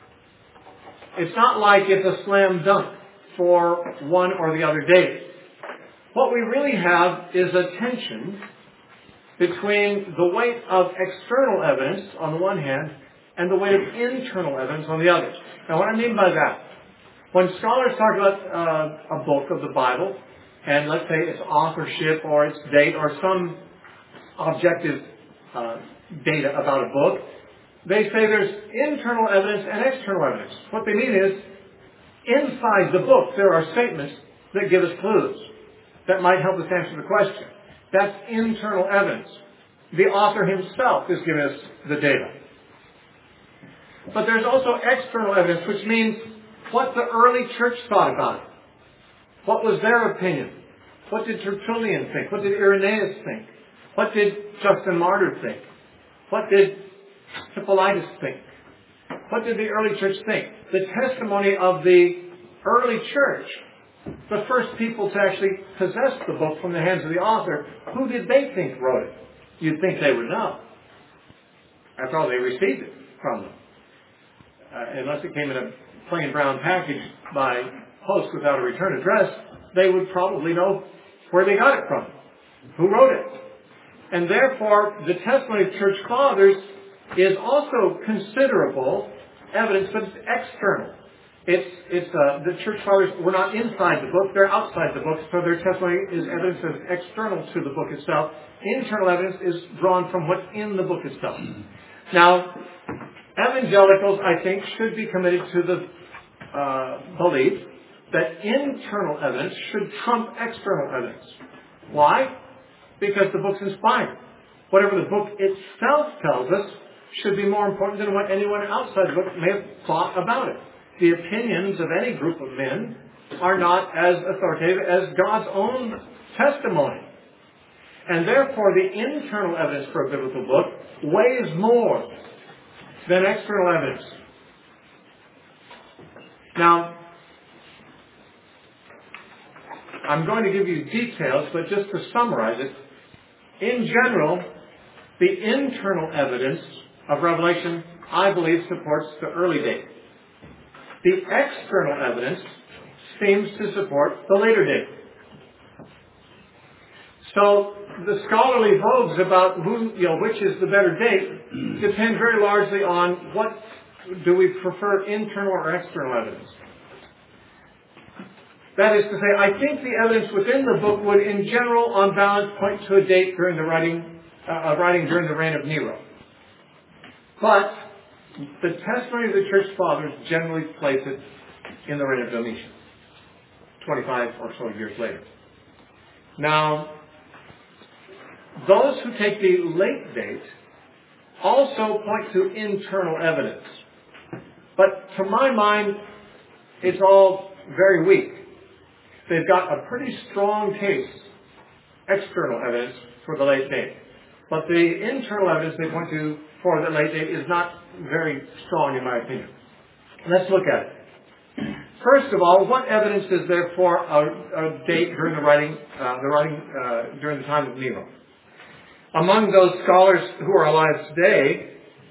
It's not like it's a slam dunk for one or the other date. What we really have is a tension between the weight of external evidence on the one hand and the weight of internal evidence on the other. Now what I mean by that, when scholars talk about uh, a book of the Bible, and let's say its authorship or its date or some objective uh, data about a book, they say there's internal evidence and external evidence. What they mean is, inside the book there are statements that give us clues that might help us answer the question. That's internal evidence. The author himself is giving us the data. But there's also external evidence, which means what the early church thought about it. What was their opinion? What did Tertullian think? What did Irenaeus think? What did Justin Martyr think? What did Hippolytus think? What did the early church think? The testimony of the early church, the first people to actually possess the book from the hands of the author, who did they think wrote it? You'd think they would know. After all, they received it from them. Uh, unless it came in a plain brown package by post without a return address, they would probably know where they got it from, who wrote it. And therefore, the testimony of church fathers is also considerable evidence, but it's external. It's, it's, uh, the church fathers were not inside the book, they're outside the book, so their testimony is evidence that's external to the book itself. Internal evidence is drawn from what's in the book itself. Now, evangelicals, I think, should be committed to the uh, belief that internal evidence should trump external evidence. Why? Because the book's inspired. Whatever the book itself tells us should be more important than what anyone outside the book may have thought about it. The opinions of any group of men are not as authoritative as God's own testimony. And therefore, the internal evidence for a biblical book weighs more than external evidence. Now, I'm going to give you details, but just to summarize it, in general, the internal evidence of Revelation, I believe, supports the early date. The external evidence seems to support the later date. So the scholarly vogues about who, you know, which is the better date depend very largely on what do we prefer, internal or external evidence. That is to say, I think the evidence within the book would, in general, on balance, point to a date during the writing, uh, writing during the reign of Nero. But the testimony of the church fathers generally place it in the reign of Domitian, twenty-five or so years later. Now, those who take the late date also point to internal evidence. But to my mind, it's all very weak. They've got a pretty strong case, external evidence, for the late date. But the internal evidence they point to for the late date is not very strong, in my opinion. Let's look at it. First of all, what evidence is there for a, a date during the writing, uh, the writing uh, during the time of Nero? Among those scholars who are alive today,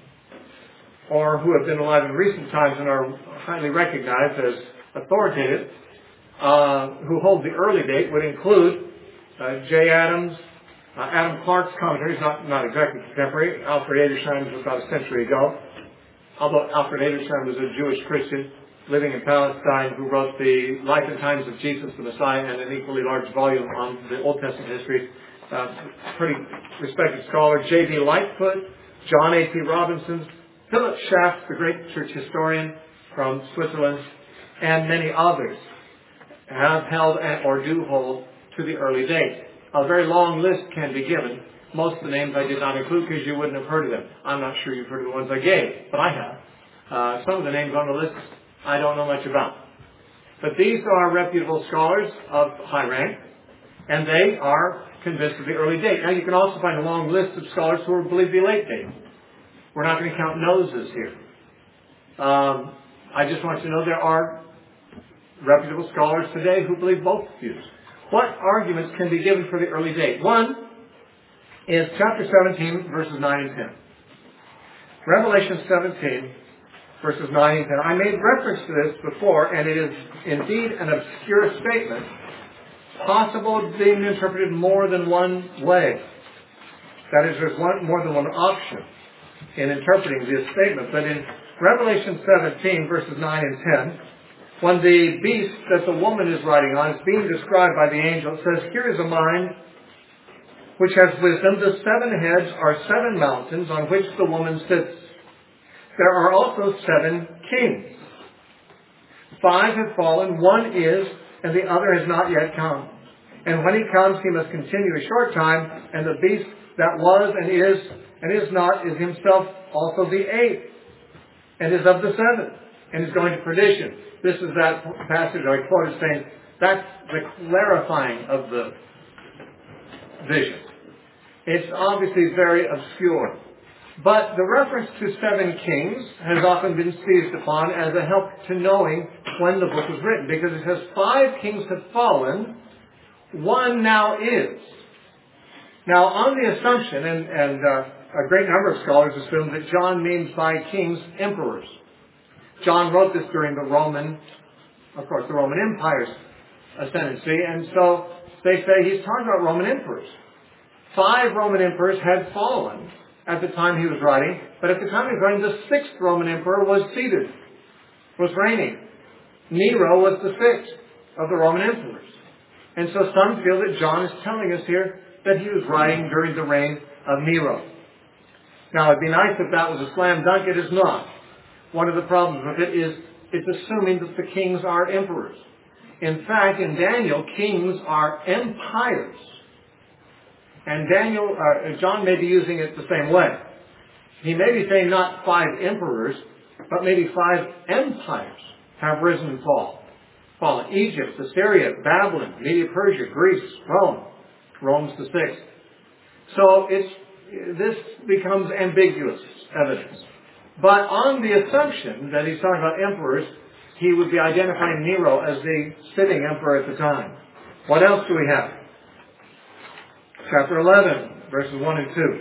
or who have been alive in recent times and are highly recognized as authoritative, uh, who hold the early date, would include uh, J. Adams, uh, Adam Clark's commentaries, not, not exactly contemporary. Alfred Edersheim was about a century ago. Although Alfred Edersheim was a Jewish Christian living in Palestine who wrote the Life and Times of Jesus the Messiah and an equally large volume on the Old Testament history. Uh, pretty respected scholar. J B Lightfoot, John A P Robinson, Philip Schaff, the great church historian from Switzerland, and many others have held or do hold to the early date. A very long list can be given. Most of the names I did not include because you wouldn't have heard of them. I'm not sure you've heard of the ones I gave, but I have. Uh, some of the names on the list I don't know much about. But these are reputable scholars of high rank, and they are convinced of the early date. Now you can also find a long list of scholars who believe the late date. We're not going to count noses here. Um, I just want you to know there are reputable scholars today who believe both views. What arguments can be given for the early date? One is chapter seventeen, verses nine and ten. Revelation seventeen, verses nine and ten. I made reference to this before, and it is indeed an obscure statement, possible of being interpreted more than one way. That is, there's one, more than one option in interpreting this statement. But in Revelation seventeen, verses nine and ten, when the beast that the woman is riding on is being described by the angel, it says, "Here is a mind which has wisdom. The seven heads are seven mountains on which the woman sits. There are also seven kings. Five have fallen, one is, and the other has not yet come. And when he comes, he must continue a short time, and the beast that was and is and is not is himself also the eighth, and is of the seventh, and is going to perdition." This is that passage I quoted saying, that's the clarifying of the vision. It's obviously very obscure. But the reference to seven kings has often been seized upon as a help to knowing when the book was written, because it says five kings have fallen, one now is. Now, on the assumption, and, and uh, a great number of scholars assume that John means by kings emperors. John wrote this during the Roman, of course, the Roman Empire's ascendancy, and so they say he's talking about Roman emperors. Five Roman emperors had fallen at the time he was writing, but at the time he was writing, the sixth Roman emperor was seated, was reigning. Nero was the sixth of the Roman emperors. And so some feel that John is telling us here that he was writing during the reign of Nero. Now, it'd be nice if that was a slam dunk. It is not. One of the problems with it is it's assuming that the kings are emperors. In fact, in Daniel, kings are empires. And Daniel, uh, John may be using it the same way. He may be saying not five emperors, but maybe five empires have risen and fallen. Fallen. Egypt, Assyria, Babylon, Media Persia, Greece, Rome. Rome's the sixth. So it's, this becomes ambiguous evidence. But on the assumption that he's talking about emperors, he would be identifying Nero as the sitting emperor at the time. What else do we have? Chapter eleven, verses one and two.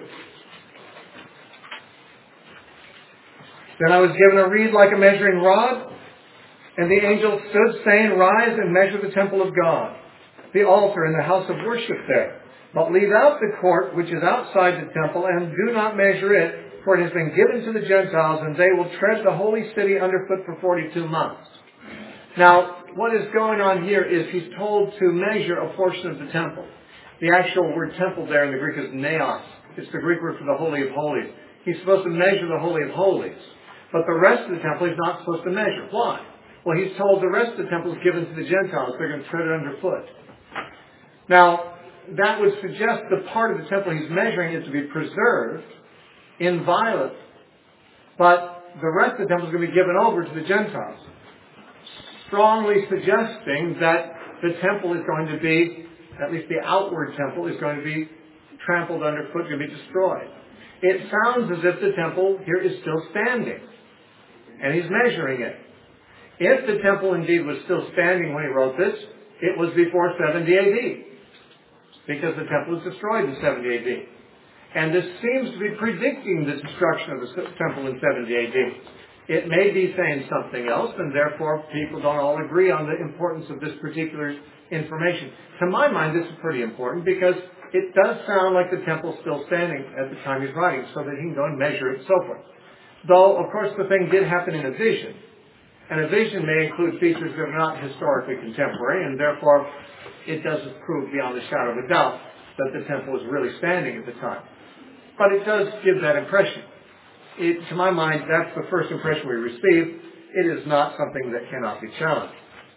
"Then I was given a reed like a measuring rod, and the angel stood, saying, 'Rise and measure the temple of God, the altar and the house of worship there. But leave out the court which is outside the temple, and do not measure it, for it has been given to the Gentiles, and they will tread the holy city underfoot for forty-two months. Now, what is going on here is he's told to measure a portion of the temple. The actual word temple there in the Greek is naos. It's the Greek word for the Holy of Holies. He's supposed to measure the Holy of Holies. But the rest of the temple he's not supposed to measure. Why? Well, he's told the rest of the temple is given to the Gentiles. They're going to tread it underfoot. Now, that would suggest the part of the temple he's measuring is to be preserved, inviolate, but the rest of the temple is going to be given over to the Gentiles, strongly suggesting that the temple is going to be, at least the outward temple, is going to be trampled underfoot, going to be destroyed. It sounds as if the temple here is still standing, and he's measuring it. If the temple indeed was still standing when he wrote this, it was before seventy A D, because the temple was destroyed in seventy A D. And this seems to be predicting the destruction of the temple in seventy A D. It may be saying something else, and therefore people don't all agree on the importance of this particular information. To my mind, this is pretty important because it does sound like the temple's still standing at the time he's writing, so that he can go and measure it and so forth. Though, of course, the thing did happen in a vision. And a vision may include features that are not historically contemporary, and therefore it doesn't prove beyond a shadow of a doubt that the temple was really standing at the time. But it does give that impression. It, to my mind, that's the first impression we receive. It is not something that cannot be challenged.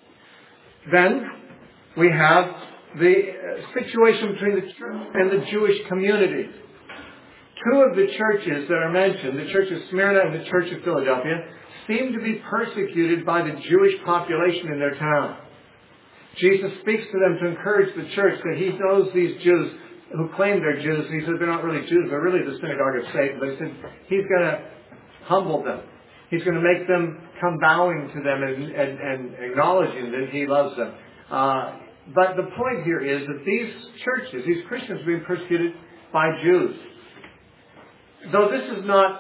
Then we have the situation between the church and the Jewish community. Two of the churches that are mentioned, the Church of Smyrna and the Church of Philadelphia, seem to be persecuted by the Jewish population in their town. Jesus speaks to them to encourage the church that he knows these Jews who claim they're Jews. He says they're not really Jews, they're really the synagogue of Satan. But he said he's going to humble them. He's going to make them come bowing to them and, and, and acknowledging that he loves them. Uh, but the point here is that these churches, these Christians, are being persecuted by Jews. Though this is not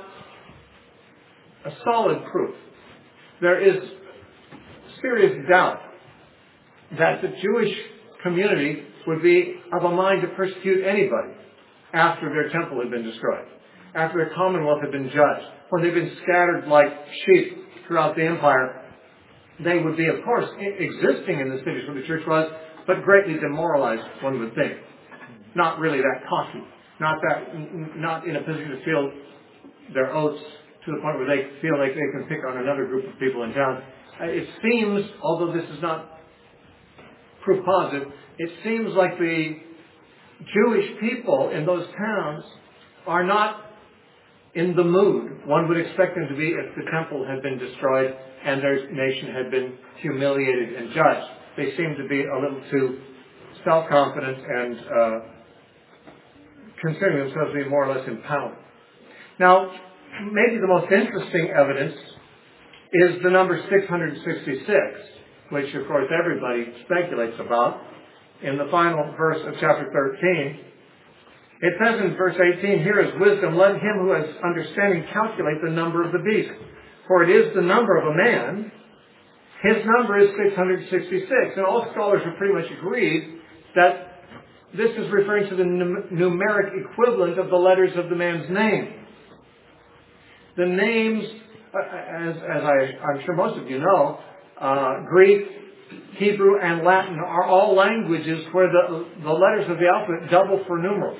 a solid proof, there is serious doubt that the Jewish community would be of a mind to persecute anybody after their temple had been destroyed, after their commonwealth had been judged, when they've been scattered like sheep throughout the empire. They would be, of course, existing in the cities where the church was, but greatly demoralized, one would think. Not really that cocky, not that, not in a position to feel their oaths to the point where they feel like they can pick on another group of people in town. It seems, although this is not proof positive, it seems like the Jewish people in those towns are not in the mood one would expect them to be if the temple had been destroyed and their nation had been humiliated and judged. They seem to be a little too self-confident and uh, considering themselves to be more or less empowered. Now, maybe the most interesting evidence is the number six hundred sixty-six, which, of course, everybody speculates about. In the final verse of chapter thirteen, it says in verse eighteen, "Here is wisdom. Let him who has understanding calculate the number of the beast. For it is the number of a man. His number is six hundred sixty-six. And all scholars have pretty much agreed that this is referring to the numeric equivalent of the letters of the man's name. The names, as, as I, I'm sure most of you know, uh, Greek, Hebrew, and Latin are all languages where the, the letters of the alphabet double for numerals.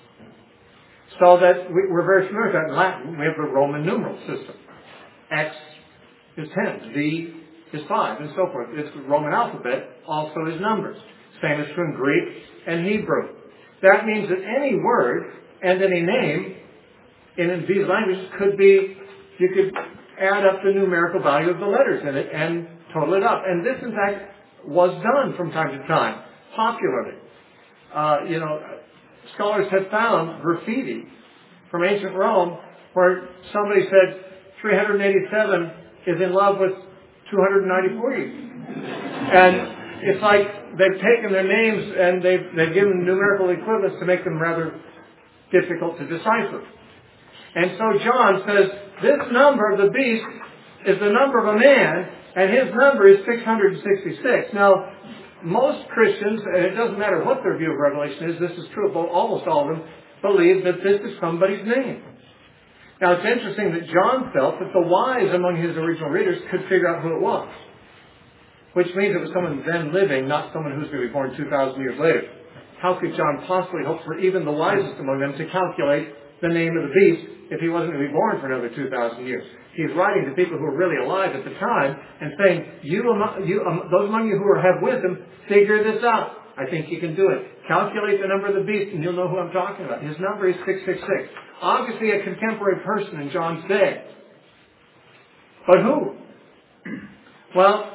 So that we, we're very familiar with that. In Latin, we have the Roman numeral system. X is ten, V is five, and so forth. It's the Roman alphabet also is numbers. Same is true in Greek and Hebrew. That means that any word and any name in these languages could be, you could add up the numerical value of the letters in it and total it up. And this, in fact, was done from time to time, popularly. Uh, you know, scholars have found graffiti from ancient Rome where somebody said three hundred eighty-seven is in love with two hundred ninety-four. And it's like they've taken their names and they've, they've given numerical equivalents to make them rather difficult to decipher. And so John says, this number of the beast is the number of a man, and his number is six hundred sixty-six. Now, most Christians, and it doesn't matter what their view of Revelation is, this is true of almost all of them, believe that this is somebody's name. Now, it's interesting that John felt that the wise among his original readers could figure out who it was, which means it was someone then living, not someone who's going to be born two thousand years later. How could John possibly hope for even the wisest among them to calculate the name of the beast if he wasn't going to be born for another two thousand years? He's writing to people who were really alive at the time and saying, you, you um, those among you who are, have wisdom, figure this out. I think you can do it. Calculate the number of the beast and you'll know who I'm talking about. His number is six six six. Obviously a contemporary person in John's day. But who? Well,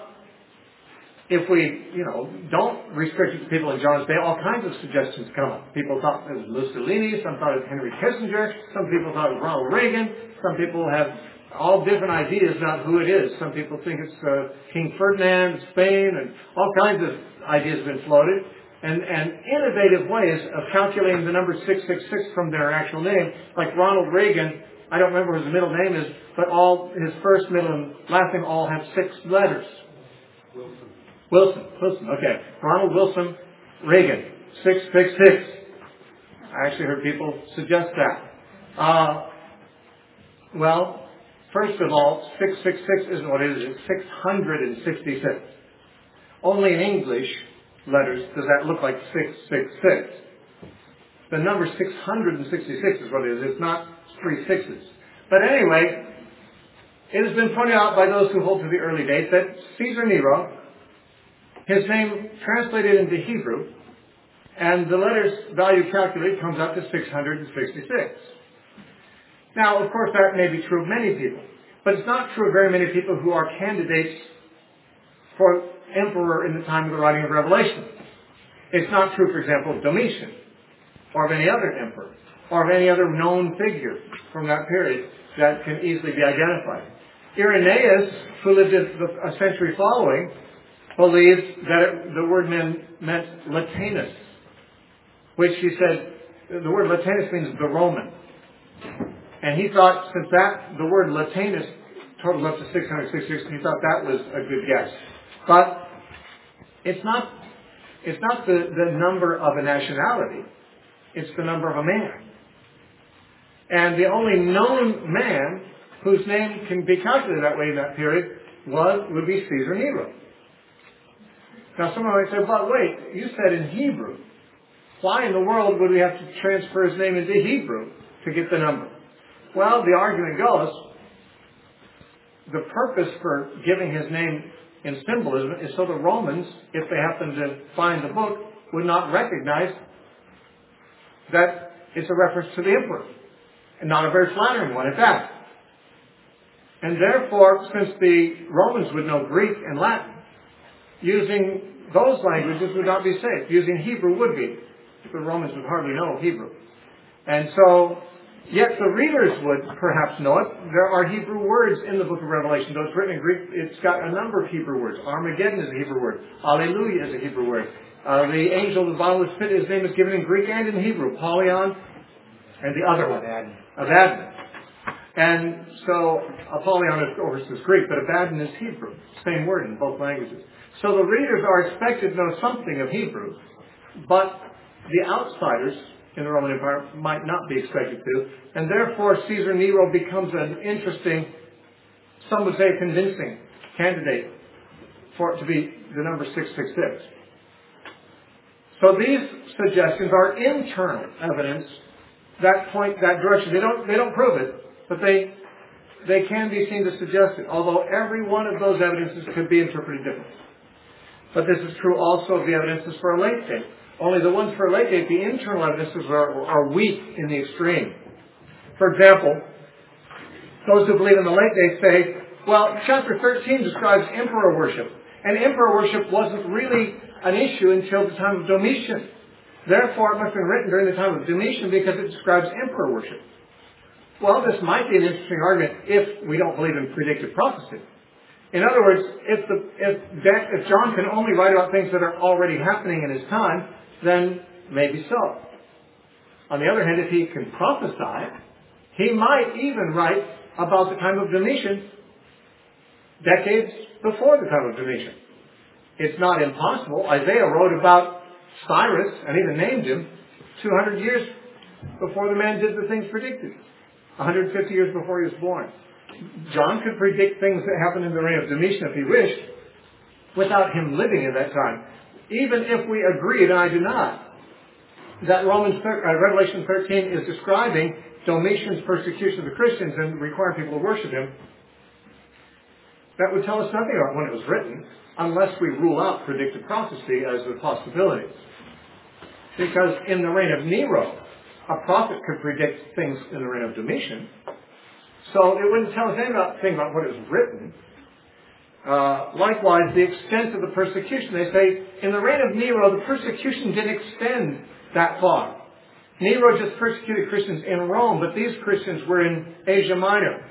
if we, you know, don't restrict it to people in John's day, all kinds of suggestions come up. People thought it was Mussolini, some thought it was Henry Kissinger, some people thought it was Ronald Reagan, some people have all different ideas about who it is. Some people think it's uh, King Ferdinand, Spain, and all kinds of ideas have been floated. And, and innovative ways of calculating the number six six six from their actual name. Like Ronald Reagan, I don't remember what his middle name is, but all his first, middle, and last name all have six letters. Wilson. Wilson. Wilson, okay. Ronald Wilson Reagan, six six six. I actually heard people suggest that. Uh, well, first of all, six six six isn't what it is. It's six hundred sixty-six. Only in English letters does that look like six six six. The number six hundred sixty-six is what it is. It's not three sixes. But anyway, it has been pointed out by those who hold to the early date that Caesar Nero, his name translated into Hebrew, and the letters value calculated comes up to six hundred sixty-six. Now, of course, that may be true of many people, but it's not true of very many people who are candidates for emperor in the time of the writing of Revelation. It's not true, for example, of Domitian, or of any other emperor, or of any other known figure from that period that can easily be identified. Irenaeus, who lived a century following, believed that it, the word meant, meant Latinus, which he said, the word Latinus means the Roman. And he thought, since that, the word Latinus totals up to six hundred sixty-six, he thought that was a good guess. But it's not, it's not the, the number of a nationality. It's the number of a man. And the only known man whose name can be calculated that way in that period was, would be Caesar Nero. Now someone might say, but wait, you said in Hebrew. Why in the world would we have to transfer his name into Hebrew to get the number? Well, the argument goes, the purpose for giving his name in symbolism is so the Romans, if they happen to find the book, would not recognize that it's a reference to the emperor, and not a very flattering one at that. And therefore, since the Romans would know Greek and Latin, using those languages would not be safe. Using Hebrew would be. The Romans would hardly know Hebrew. And so, yet the readers would perhaps know it. There are Hebrew words in the book of Revelation. Though it's written in Greek, it's got a number of Hebrew words. Armageddon is a Hebrew word. Alleluia is a Hebrew word. Uh, the angel of the bottomless pit, his name is given in Greek and in Hebrew. Apollyon, and the other one, Abaddon. And so, Apollyon is, of course, is Greek, but Abaddon is Hebrew. Same word in both languages. So the readers are expected to know something of Hebrew, but the outsiders in the Roman Empire might not be expected to, and therefore Caesar Nero becomes an interesting, some would say convincing, candidate for it to be the number six six six. So these suggestions are internal evidence that point that direction. They don't, they don't prove it, but they, they can be seen to suggest it, although every one of those evidences could be interpreted differently. But this is true also of the evidences for a late date. Only the ones for a late date, the internal evidences are, are weak in the extreme. For example, those who believe in the late date say, well, chapter thirteen describes emperor worship. And emperor worship wasn't really an issue until the time of Domitian. Therefore, it must have been written during the time of Domitian because it describes emperor worship. Well, this might be an interesting argument if we don't believe in predictive prophecy. In other words, if, the, if, if John can only write about things that are already happening in his time, then maybe so. On the other hand, if he can prophesy, he might even write about the time of Domitian decades before the time of Domitian. It's not impossible. Isaiah wrote about Cyrus, and even named him, two hundred years before the man did the things predicted. one hundred fifty years before he was born. John could predict things that happened in the reign of Domitian if he wished, without him living in that time. Even if we agreed, and I do not, that Romans, uh, Revelation thirteen is describing Domitian's persecution of the Christians and requiring people to worship him, that would tell us nothing about when it was written, unless we rule out predictive prophecy as a possibility. Because in the reign of Nero, a prophet could predict things in the reign of Domitian. So it wouldn't tell us anything about, anything about what it was written. Uh, likewise, the extent of the persecution. They say, in the reign of Nero, the persecution didn't extend that far. Nero just persecuted Christians in Rome, but these Christians were in Asia Minor.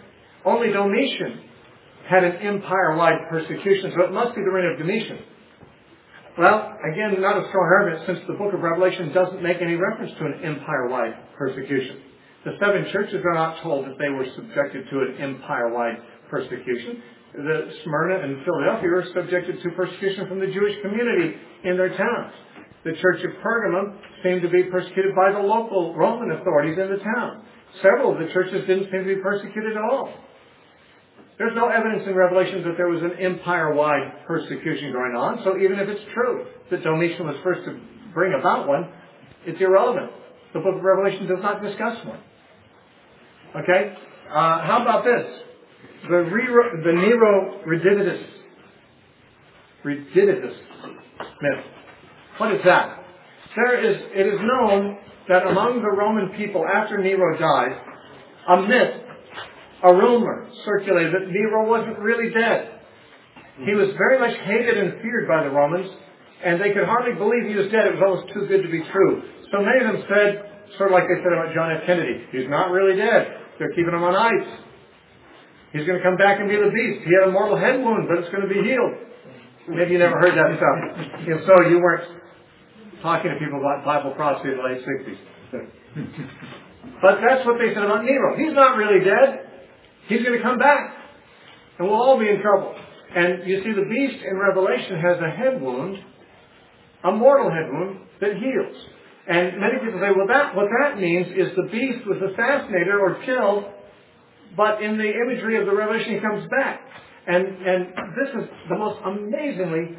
Only Domitian had an empire-wide persecution, so it must be the reign of Domitian. Well, again, not a strong argument, since the book of Revelation doesn't make any reference to an empire-wide persecution. The seven churches are not told that they were subjected to an empire-wide persecution. The Smyrna and Philadelphia were subjected to persecution from the Jewish community in their towns. The church of Pergamum seemed to be persecuted by the local Roman authorities in the town. Several of the churches didn't seem to be persecuted at all. There's no evidence in Revelation that there was an empire-wide persecution going on, so even if it's true that Domitian was first to bring about one, it's irrelevant. The book of Revelation does not discuss one. Okay? Uh, how about this? The, Re- the Nero redivivus, redivivus myth. What is that? There is, it is known that among the Roman people after Nero died, a myth, a rumor circulated that Nero wasn't really dead. He was very much hated and feared by the Romans, and they could hardly believe he was dead. It was almost too good to be true. So many of them said, sort of like they said about John F. Kennedy, he's not really dead. They're keeping him on ice. He's going to come back and be the beast. He had a mortal head wound, but it's going to be healed. Maybe you never heard that stuff. If so, you weren't talking to people about Bible prophecy in the late sixties. But that's what they said about Nero. He's not really dead. He's going to come back. And we'll all be in trouble. And you see, the beast in Revelation has a head wound, a mortal head wound, that heals. And many people say, well, that what that means is the beast was assassinated or killed, but in the imagery of the Revelation, he comes back. And, and this is the most amazingly,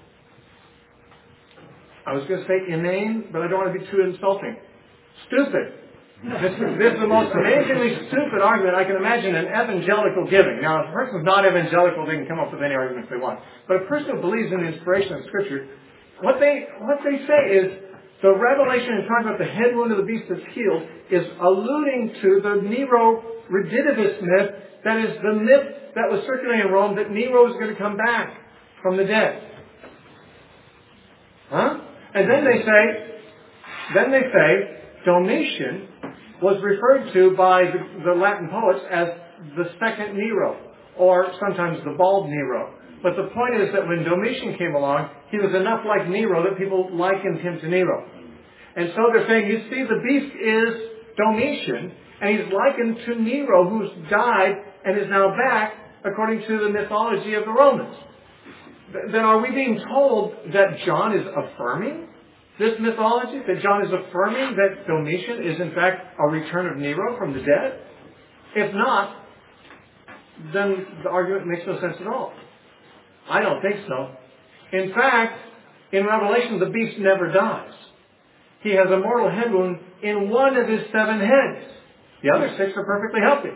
I was going to say inane, but I don't want to be too insulting. Stupid. This is, this is the most amazingly stupid argument I can imagine an evangelical giving. Now, if a person's not evangelical, they can come up with any arguments they want. But a person who believes in the inspiration of Scripture, what they what they say is the Revelation in talking about the head wound of the beast that's healed is alluding to the Nero redivivus myth, that is the myth that was circulating in Rome that Nero is going to come back from the dead. Huh? And then they say, then they say, Domitian was referred to by the, the Latin poets as the second Nero, or sometimes the bald Nero. But the point is that when Domitian came along, he was enough like Nero that people likened him to Nero. And so they're saying, you see, the beast is Domitian, and he's likened to Nero, who's died and is now back, according to the mythology of the Romans. Then are we being told that John is affirming this mythology? That John is affirming that Domitian is in fact a return of Nero from the dead? If not, then the argument makes no sense at all. I don't think so. In fact, in Revelation, the beast never dies. He has a mortal head wound in one of his seven heads. The other six are perfectly healthy.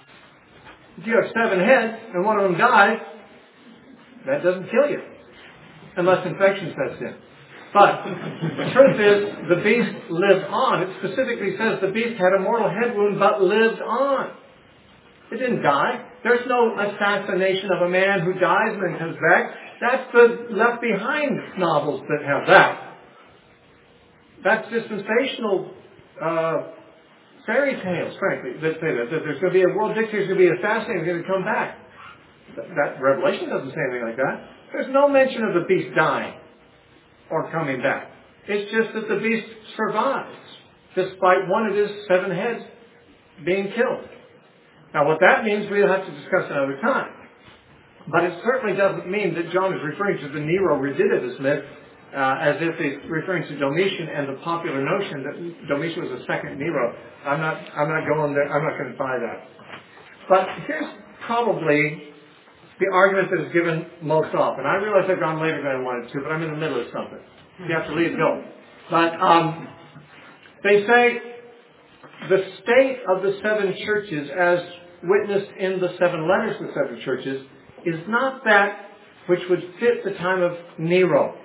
If you have seven heads and one of them dies, that doesn't kill you, unless infection sets in. But the truth is, the beast lived on. It specifically says the beast had a mortal head wound, but lived on. It didn't die. There's no assassination of a man who dies and then comes back. That's the Left Behind novels that have that. That's dispensational uh, fairy tales, frankly, that say that, that there's going to be a world dictator who's going to be assassinated and going to come back. That, that Revelation doesn't say anything like that. There's no mention of the beast dying or coming back. It's just that the beast survives, despite one of his seven heads being killed. Now, what that means, we'll have to discuss another time. But it certainly doesn't mean that John is referring to the Nero redivivus myth uh, as if he's referring to Domitian and the popular notion that Domitian was a second Nero. I'm not, I'm not going there. I'm not going to buy that. But here's probably the argument that is given most often. I realize I've gone later than I wanted to, but I'm in the middle of something. You have to leave go. But um, they say the state of the seven churches, as witnessed in the seven letters to the seven churches, is not that which would fit the time of Nero.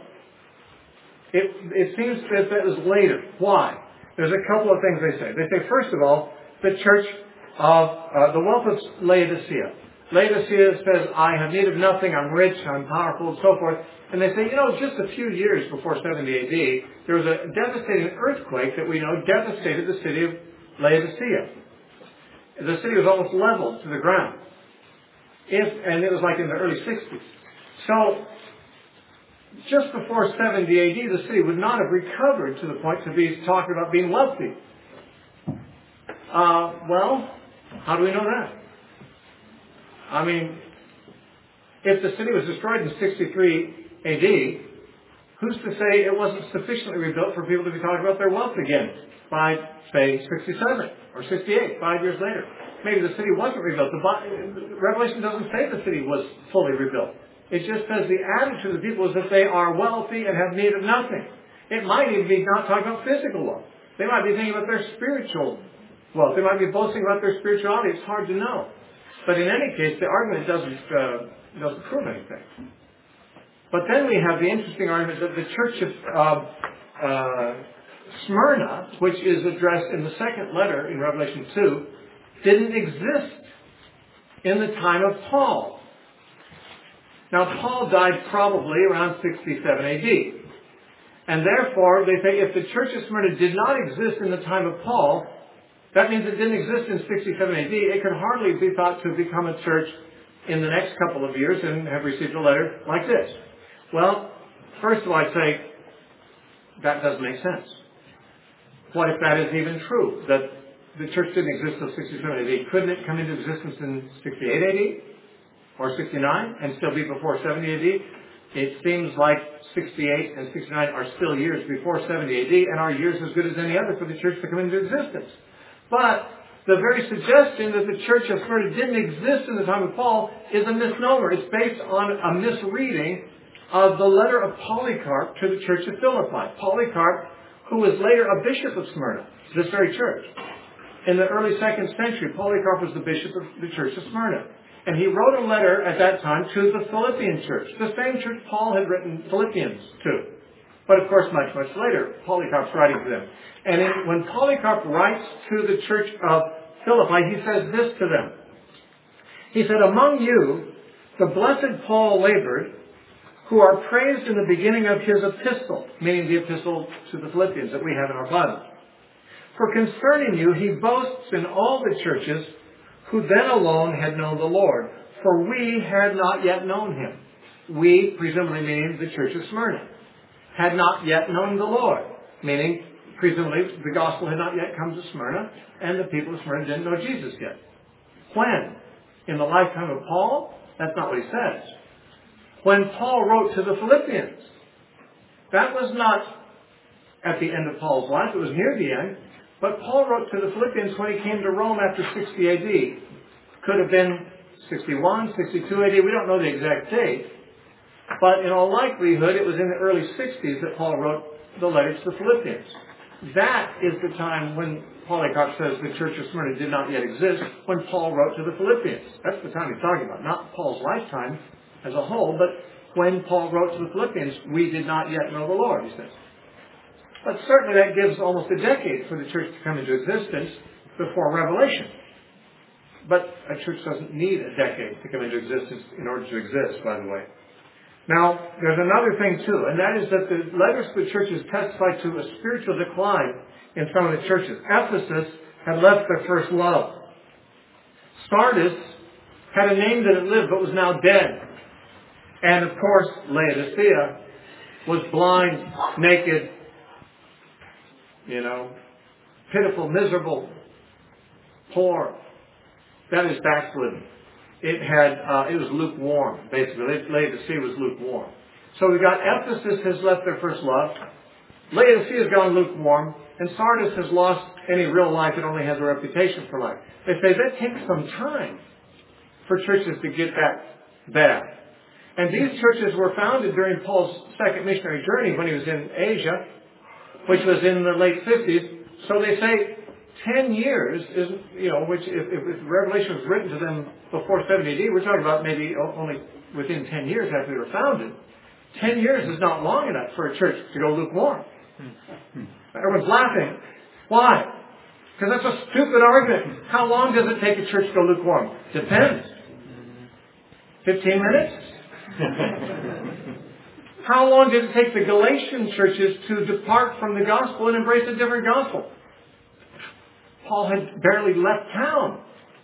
It, it seems that that was later. Why? There's a couple of things they say. They say, first of all, the church of uh, the wealth of Laodicea. Laodicea says, I have need of nothing, I'm rich, I'm powerful, and so forth. And they say, you know, just a few years before seventy A D, there was a devastating earthquake that we know devastated the city of Laodicea. The city was almost leveled to the ground. If, and it was like in the early sixties. So, just before seventy A D, the city would not have recovered to the point to be talking about being wealthy. Uh, well, how do we know that? I mean, if the city was destroyed in sixty-three A D, who's to say it wasn't sufficiently rebuilt for people to be talking about their wealth again by, say, sixty-seven or sixty-eight, five years later? Maybe the city wasn't rebuilt. The Revelation doesn't say the city was fully rebuilt. It just says the attitude of the people is that they are wealthy and have need of nothing. It might even be not talking about physical wealth. They might be thinking about their spiritual wealth. They might be boasting about their spirituality. It's hard to know. But in any case, the argument doesn't uh, doesn't prove anything. But then we have the interesting argument that the church of uh, uh, Smyrna, which is addressed in the second letter in Revelation two, didn't exist in the time of Paul. Now, Paul died probably around sixty-seven A D. And therefore, they say if the church of Smyrna did not exist in the time of Paul, that means it didn't exist in sixty-seven A D. It can hardly be thought to become a church in the next couple of years and have received a letter like this. Well, first of all, I'd say that doesn't make sense. What if that is even true, that the church didn't exist until sixty-seven A D? Couldn't it come into existence in sixty-eight A D? Or sixty-nine, and still be before seventy A D? It seems like sixty-eight and sixty-nine are still years before seventy A D, and are years as good as any other for the church to come into existence. But the very suggestion that the church of Smyrna didn't exist in the time of Paul is a misnomer. It's based on a misreading of the letter of Polycarp to the church of Philippi. Polycarp, who was later a bishop of Smyrna, this very church. In the early second century, Polycarp was the bishop of the church of Smyrna. And he wrote a letter at that time to the Philippian church, the same church Paul had written Philippians to. But of course, much, much later, Polycarp's writing to them. And in, when Polycarp writes to the church of Philippi, he says this to them. He said, "Among you, the blessed Paul labored, who are praised in the beginning of his epistle," meaning the epistle to the Philippians that we have in our Bible. "For concerning you, he boasts in all the churches, who then alone had known the Lord, for we had not yet known him." We, presumably meaning the church of Smyrna, had not yet known the Lord, meaning presumably the gospel had not yet come to Smyrna, and the people of Smyrna didn't know Jesus yet. When? In the lifetime of Paul? That's not what he says. When Paul wrote to the Philippians, that was not at the end of Paul's life, it was near the end. But Paul wrote to the Philippians when he came to Rome after sixty A D. Could have been sixty-one, sixty-two A D. We don't know the exact date. But in all likelihood, it was in the early sixties that Paul wrote the letter to the Philippians. That is the time when Polycarp says the church of Smyrna did not yet exist, when Paul wrote to the Philippians. That's the time he's talking about. Not Paul's lifetime as a whole, but when Paul wrote to the Philippians, we did not yet know the Lord, he says. But certainly that gives almost a decade for the church to come into existence before Revelation. But a church doesn't need a decade to come into existence in order to exist, by the way. Now, there's another thing too, and that is that the letters to the churches testify to a spiritual decline in some of the churches. Ephesus had left their first love. Sardis had a name that had lived but was now dead. And of course, Laodicea was blind, naked, you know, pitiful, miserable, poor. That is backslidden. It had, uh, it was lukewarm, basically. Laodicea was lukewarm. So we got Ephesus has left their first love. Laodicea has gone lukewarm. And Sardis has lost any real life. It only has a reputation for life. They say that takes some time for churches to get that bad. And these churches were founded during Paul's second missionary journey when he was in Asia, which was in the late fifties. So they say ten years is, you know, which if, if Revelation was written to them before seventy A D, we're talking about maybe only within ten years after they were founded. Ten years is not long enough for a church to go lukewarm. Everyone's laughing. Why? Because that's a stupid argument. How long does it take a church to go lukewarm? Depends. Fifteen minutes? How long did it take the Galatian churches to depart from the gospel and embrace a different gospel? Paul had barely left town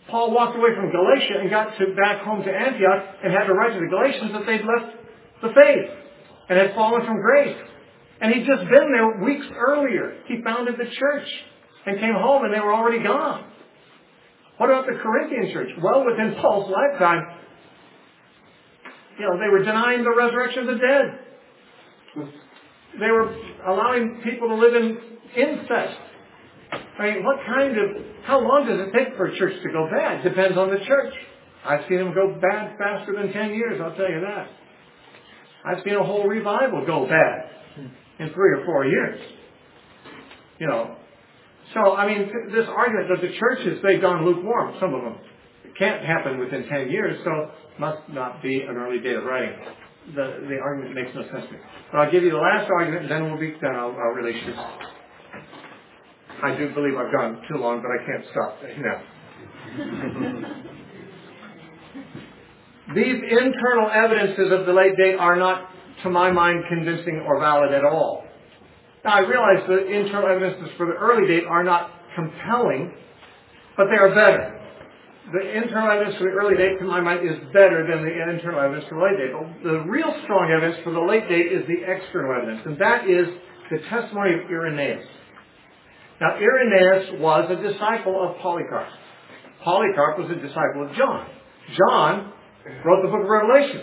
Paul walked away from Galatia and got to back home to Antioch and had to write to the Galatians that they'd left the faith and had fallen from grace. And he'd just been there weeks earlier. He founded the church and came home and they were already gone. What about the Corinthian church? Well, within Paul's lifetime, you know, they were denying the resurrection of the dead. They were allowing people to live in incest. I mean, what kind of, how long does it take for a church to go bad? Depends on the church. I've seen them go bad faster than ten years, I'll tell you that. I've seen a whole revival go bad in three or four years. You know. So, I mean, this argument that the churches, they've gone lukewarm, some of them. It can't happen within ten years, so must not be an early date of writing. The, the argument makes no sense to me. But I'll give you the last argument, and then we'll be done. I'll, I'll release you. I do believe I've gone too long, but I can't stop now. These internal evidences of the late date are not, to my mind, convincing or valid at all. Now, I realize the internal evidences for the early date are not compelling, but they are better. The internal evidence for the early date, to my mind, is better than the internal evidence for the late date. But the real strong evidence for the late date is the external evidence, and that is the testimony of Irenaeus. Now, Irenaeus was a disciple of Polycarp. Polycarp was a disciple of John. John wrote the book of Revelation.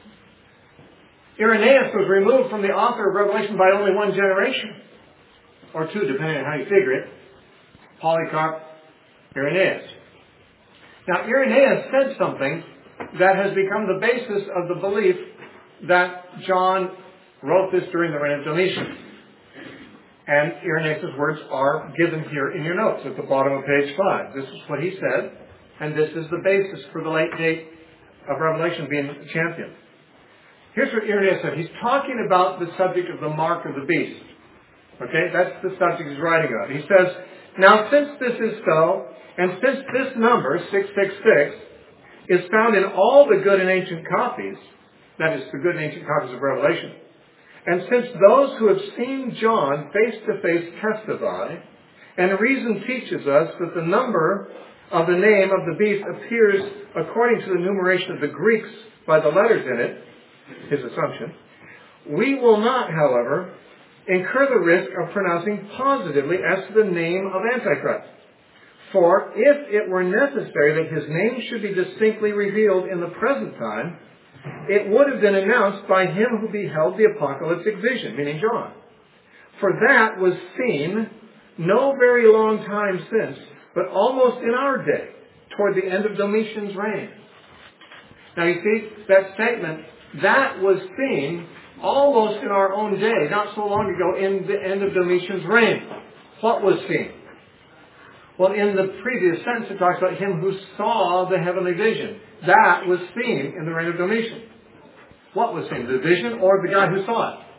Irenaeus was removed from the author of Revelation by only one generation, or two, depending on how you figure it. Polycarp, Irenaeus. Now, Irenaeus said something that has become the basis of the belief that John wrote this during the reign of Domitian. And Irenaeus' words are given here in your notes at the bottom of page five. This is what he said, and this is the basis for the late date of Revelation being championed. Here's what Irenaeus said. He's talking about the subject of the mark of the beast. Okay, that's the subject he's writing about. He says, now since this is so, and since this number, six six six, is found in all the good and ancient copies, that is, the good and ancient copies of Revelation, and since those who have seen John face to face testify, and reason teaches us that the number of the name of the beast appears according to the numeration of the Greeks by the letters in it, his assumption, we will not, however, incur the risk of pronouncing positively as to the name of Antichrist. For if it were necessary that his name should be distinctly revealed in the present time, it would have been announced by him who beheld the apocalyptic vision, meaning John. For that was seen no very long time since, but almost in our day, toward the end of Domitian's reign. Now you see, that statement, that was seen almost in our own day, not so long ago, in the end of Domitian's reign. What was seen? Well, in the previous sentence, it talks about him who saw the heavenly vision. That was seen in the reign of Domitian. What was seen? The vision or the guy who saw it?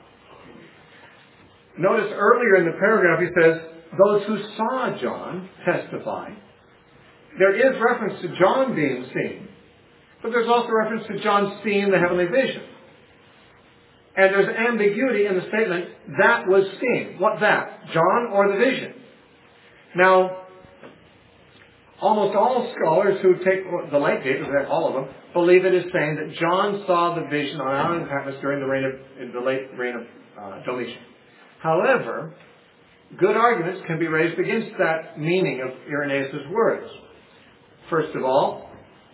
Notice earlier in the paragraph he says, those who saw John testify. There is reference to John being seen, but there's also reference to John seeing the heavenly vision. And there's ambiguity in the statement, that was seen. What that? John or the vision? Now, almost all scholars who take the late date, in fact all of them, believe it is saying that John saw the vision on Island of Patmos during the reign of in the late reign of uh, Domitian. However, good arguments can be raised against that meaning of Irenaeus' words. First of all,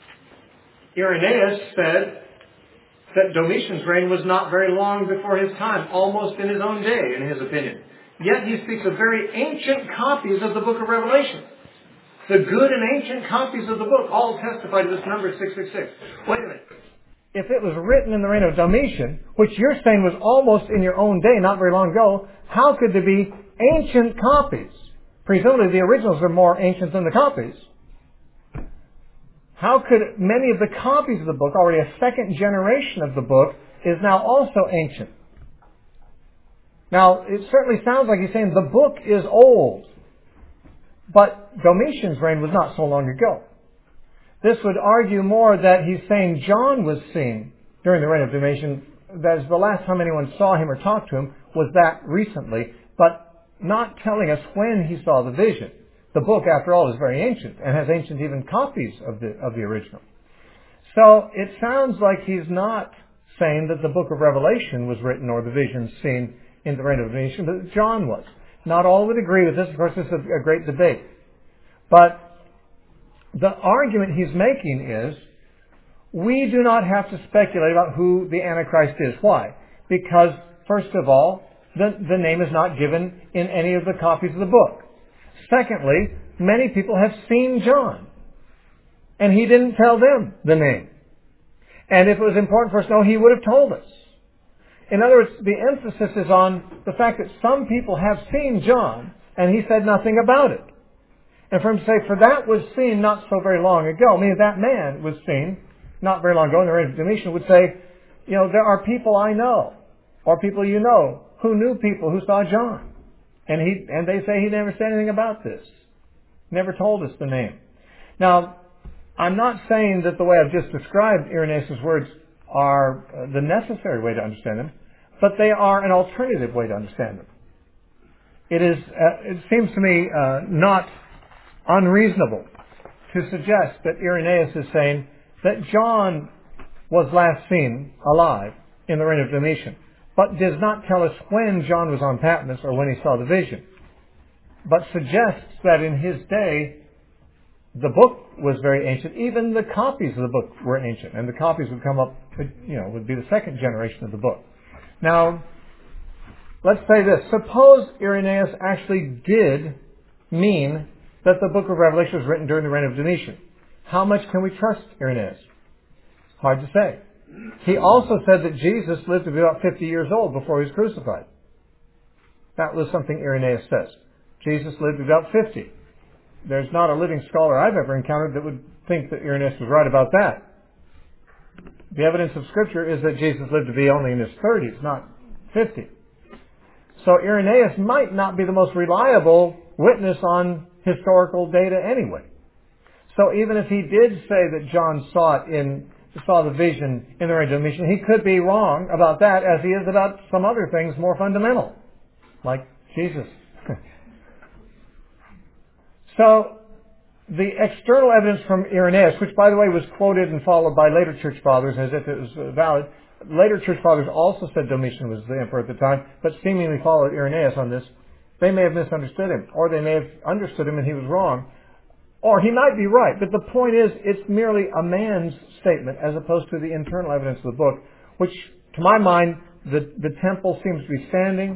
Irenaeus said that Domitian's reign was not very long before his time, almost in his own day, in his opinion. Yet he speaks of very ancient copies of the book of Revelation. The good and ancient copies of the book all testify to this number six six six. Wait a minute. If it was written in the reign of Domitian, which you're saying was almost in your own day, not very long ago, how could there be ancient copies? Presumably the originals are more ancient than the copies. How could many of the copies of the book, already a second generation of the book, is now also ancient? Now, it certainly sounds like he's saying the book is old. But Domitian's reign was not so long ago. This would argue more that he's saying John was seen during the reign of Domitian. That is, the last time anyone saw him or talked to him was that recently, but not telling us when he saw the vision. The book, after all, is very ancient and has ancient even copies of the of the original. So it sounds like he's not saying that the book of Revelation was written or the visions seen in the reign of Domitian, but John was. Not all would agree with this. Of course, this is a great debate. But the argument he's making is we do not have to speculate about who the Antichrist is. Why? Because, first of all, the, the name is not given in any of the copies of the book. Secondly, many people have seen John, and he didn't tell them the name. And if it was important for us to know, he would have told us. In other words, the emphasis is on the fact that some people have seen John, and he said nothing about it. And for him to say, for that was seen not so very long ago, meaning that man was seen not very long ago, in the reign of Domitian, would say, you know, there are people I know, or people you know, who knew people who saw John. And he and they say he never said anything about this. Never told us the name. Now, I'm not saying that the way I've just described Irenaeus' words are the necessary way to understand them, but they are an alternative way to understand them. It is. Uh, it seems to me uh, not unreasonable to suggest that Irenaeus is saying that John was last seen alive in the reign of Domitian, but does not tell us when John was on Patmos or when he saw the vision, but suggests that in his day the book was very ancient. Even the copies of the book were ancient, and the copies would come up, you know, would be the second generation of the book. Now, let's say this. Suppose Irenaeus actually did mean that the book of Revelation was written during the reign of Domitian. How much can we trust Irenaeus? Hard to say. He also said that Jesus lived to be about fifty years old before he was crucified. That was something Irenaeus says. Jesus lived to be about fifty. There's not a living scholar I've ever encountered that would think that Irenaeus was right about that. The evidence of Scripture is that Jesus lived to be only in his thirties, not fifty. So Irenaeus might not be the most reliable witness on historical data anyway. So even if he did say that John saw it in saw the vision in the reign of Domitian, he could be wrong about that, as he is about some other things more fundamental, like Jesus. So the external evidence from Irenaeus, which by the way was quoted and followed by later church fathers as if it was valid, later church fathers also said Domitian was the emperor at the time, but seemingly followed Irenaeus on this. They may have misunderstood him, or they may have understood him and he was wrong, or he might be right. But the point is, it's merely a man's statement as opposed to the internal evidence of the book, which, to my mind, the, the temple seems to be standing.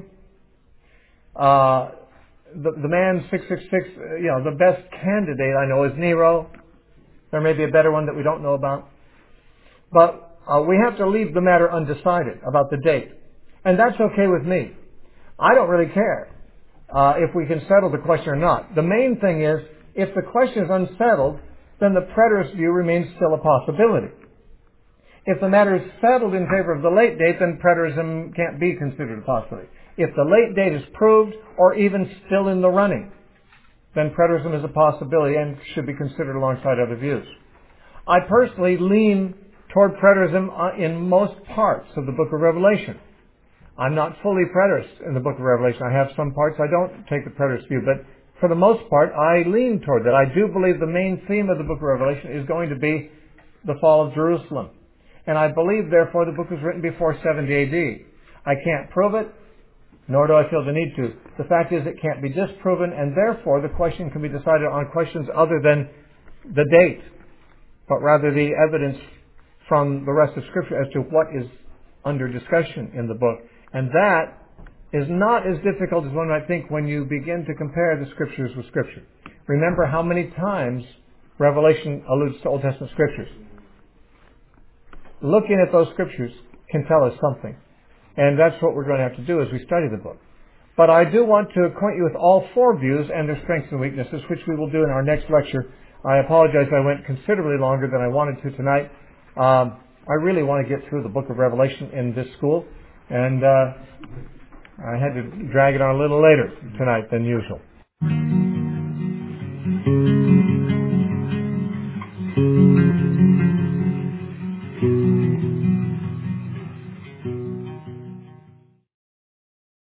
Uh, the, the man six six six, you know, the best candidate I know is Nero. There may be a better one that we don't know about. But uh, we have to leave the matter undecided about the date. And that's okay with me. I don't really care uh, if we can settle the question or not. The main thing is, if the question is unsettled, then the preterist view remains still a possibility. If the matter is settled in favor of the late date, then preterism can't be considered a possibility. If the late date is proved, or even still in the running, then preterism is a possibility and should be considered alongside other views. I personally lean toward preterism in most parts of the book of Revelation. I'm not fully preterist in the book of Revelation. I have some parts I don't take the preterist view, but for the most part, I lean toward that. I do believe the main theme of the book of Revelation is going to be the fall of Jerusalem. And I believe, therefore, the book was written before seventy A D. I can't prove it, nor do I feel the need to. The fact is it can't be disproven, and therefore the question can be decided on questions other than the date, but rather the evidence from the rest of Scripture as to what is under discussion in the book. And that is not as difficult as one might think when you begin to compare the Scriptures with Scripture. Remember how many times Revelation alludes to Old Testament Scriptures. Looking at those Scriptures can tell us something. And that's what we're going to have to do as we study the book. But I do want to acquaint you with all four views and their strengths and weaknesses, which we will do in our next lecture. I apologize I went considerably longer than I wanted to tonight. Um, I really want to get through the book of Revelation in this school, and uh, I had to drag it on a little later tonight than usual.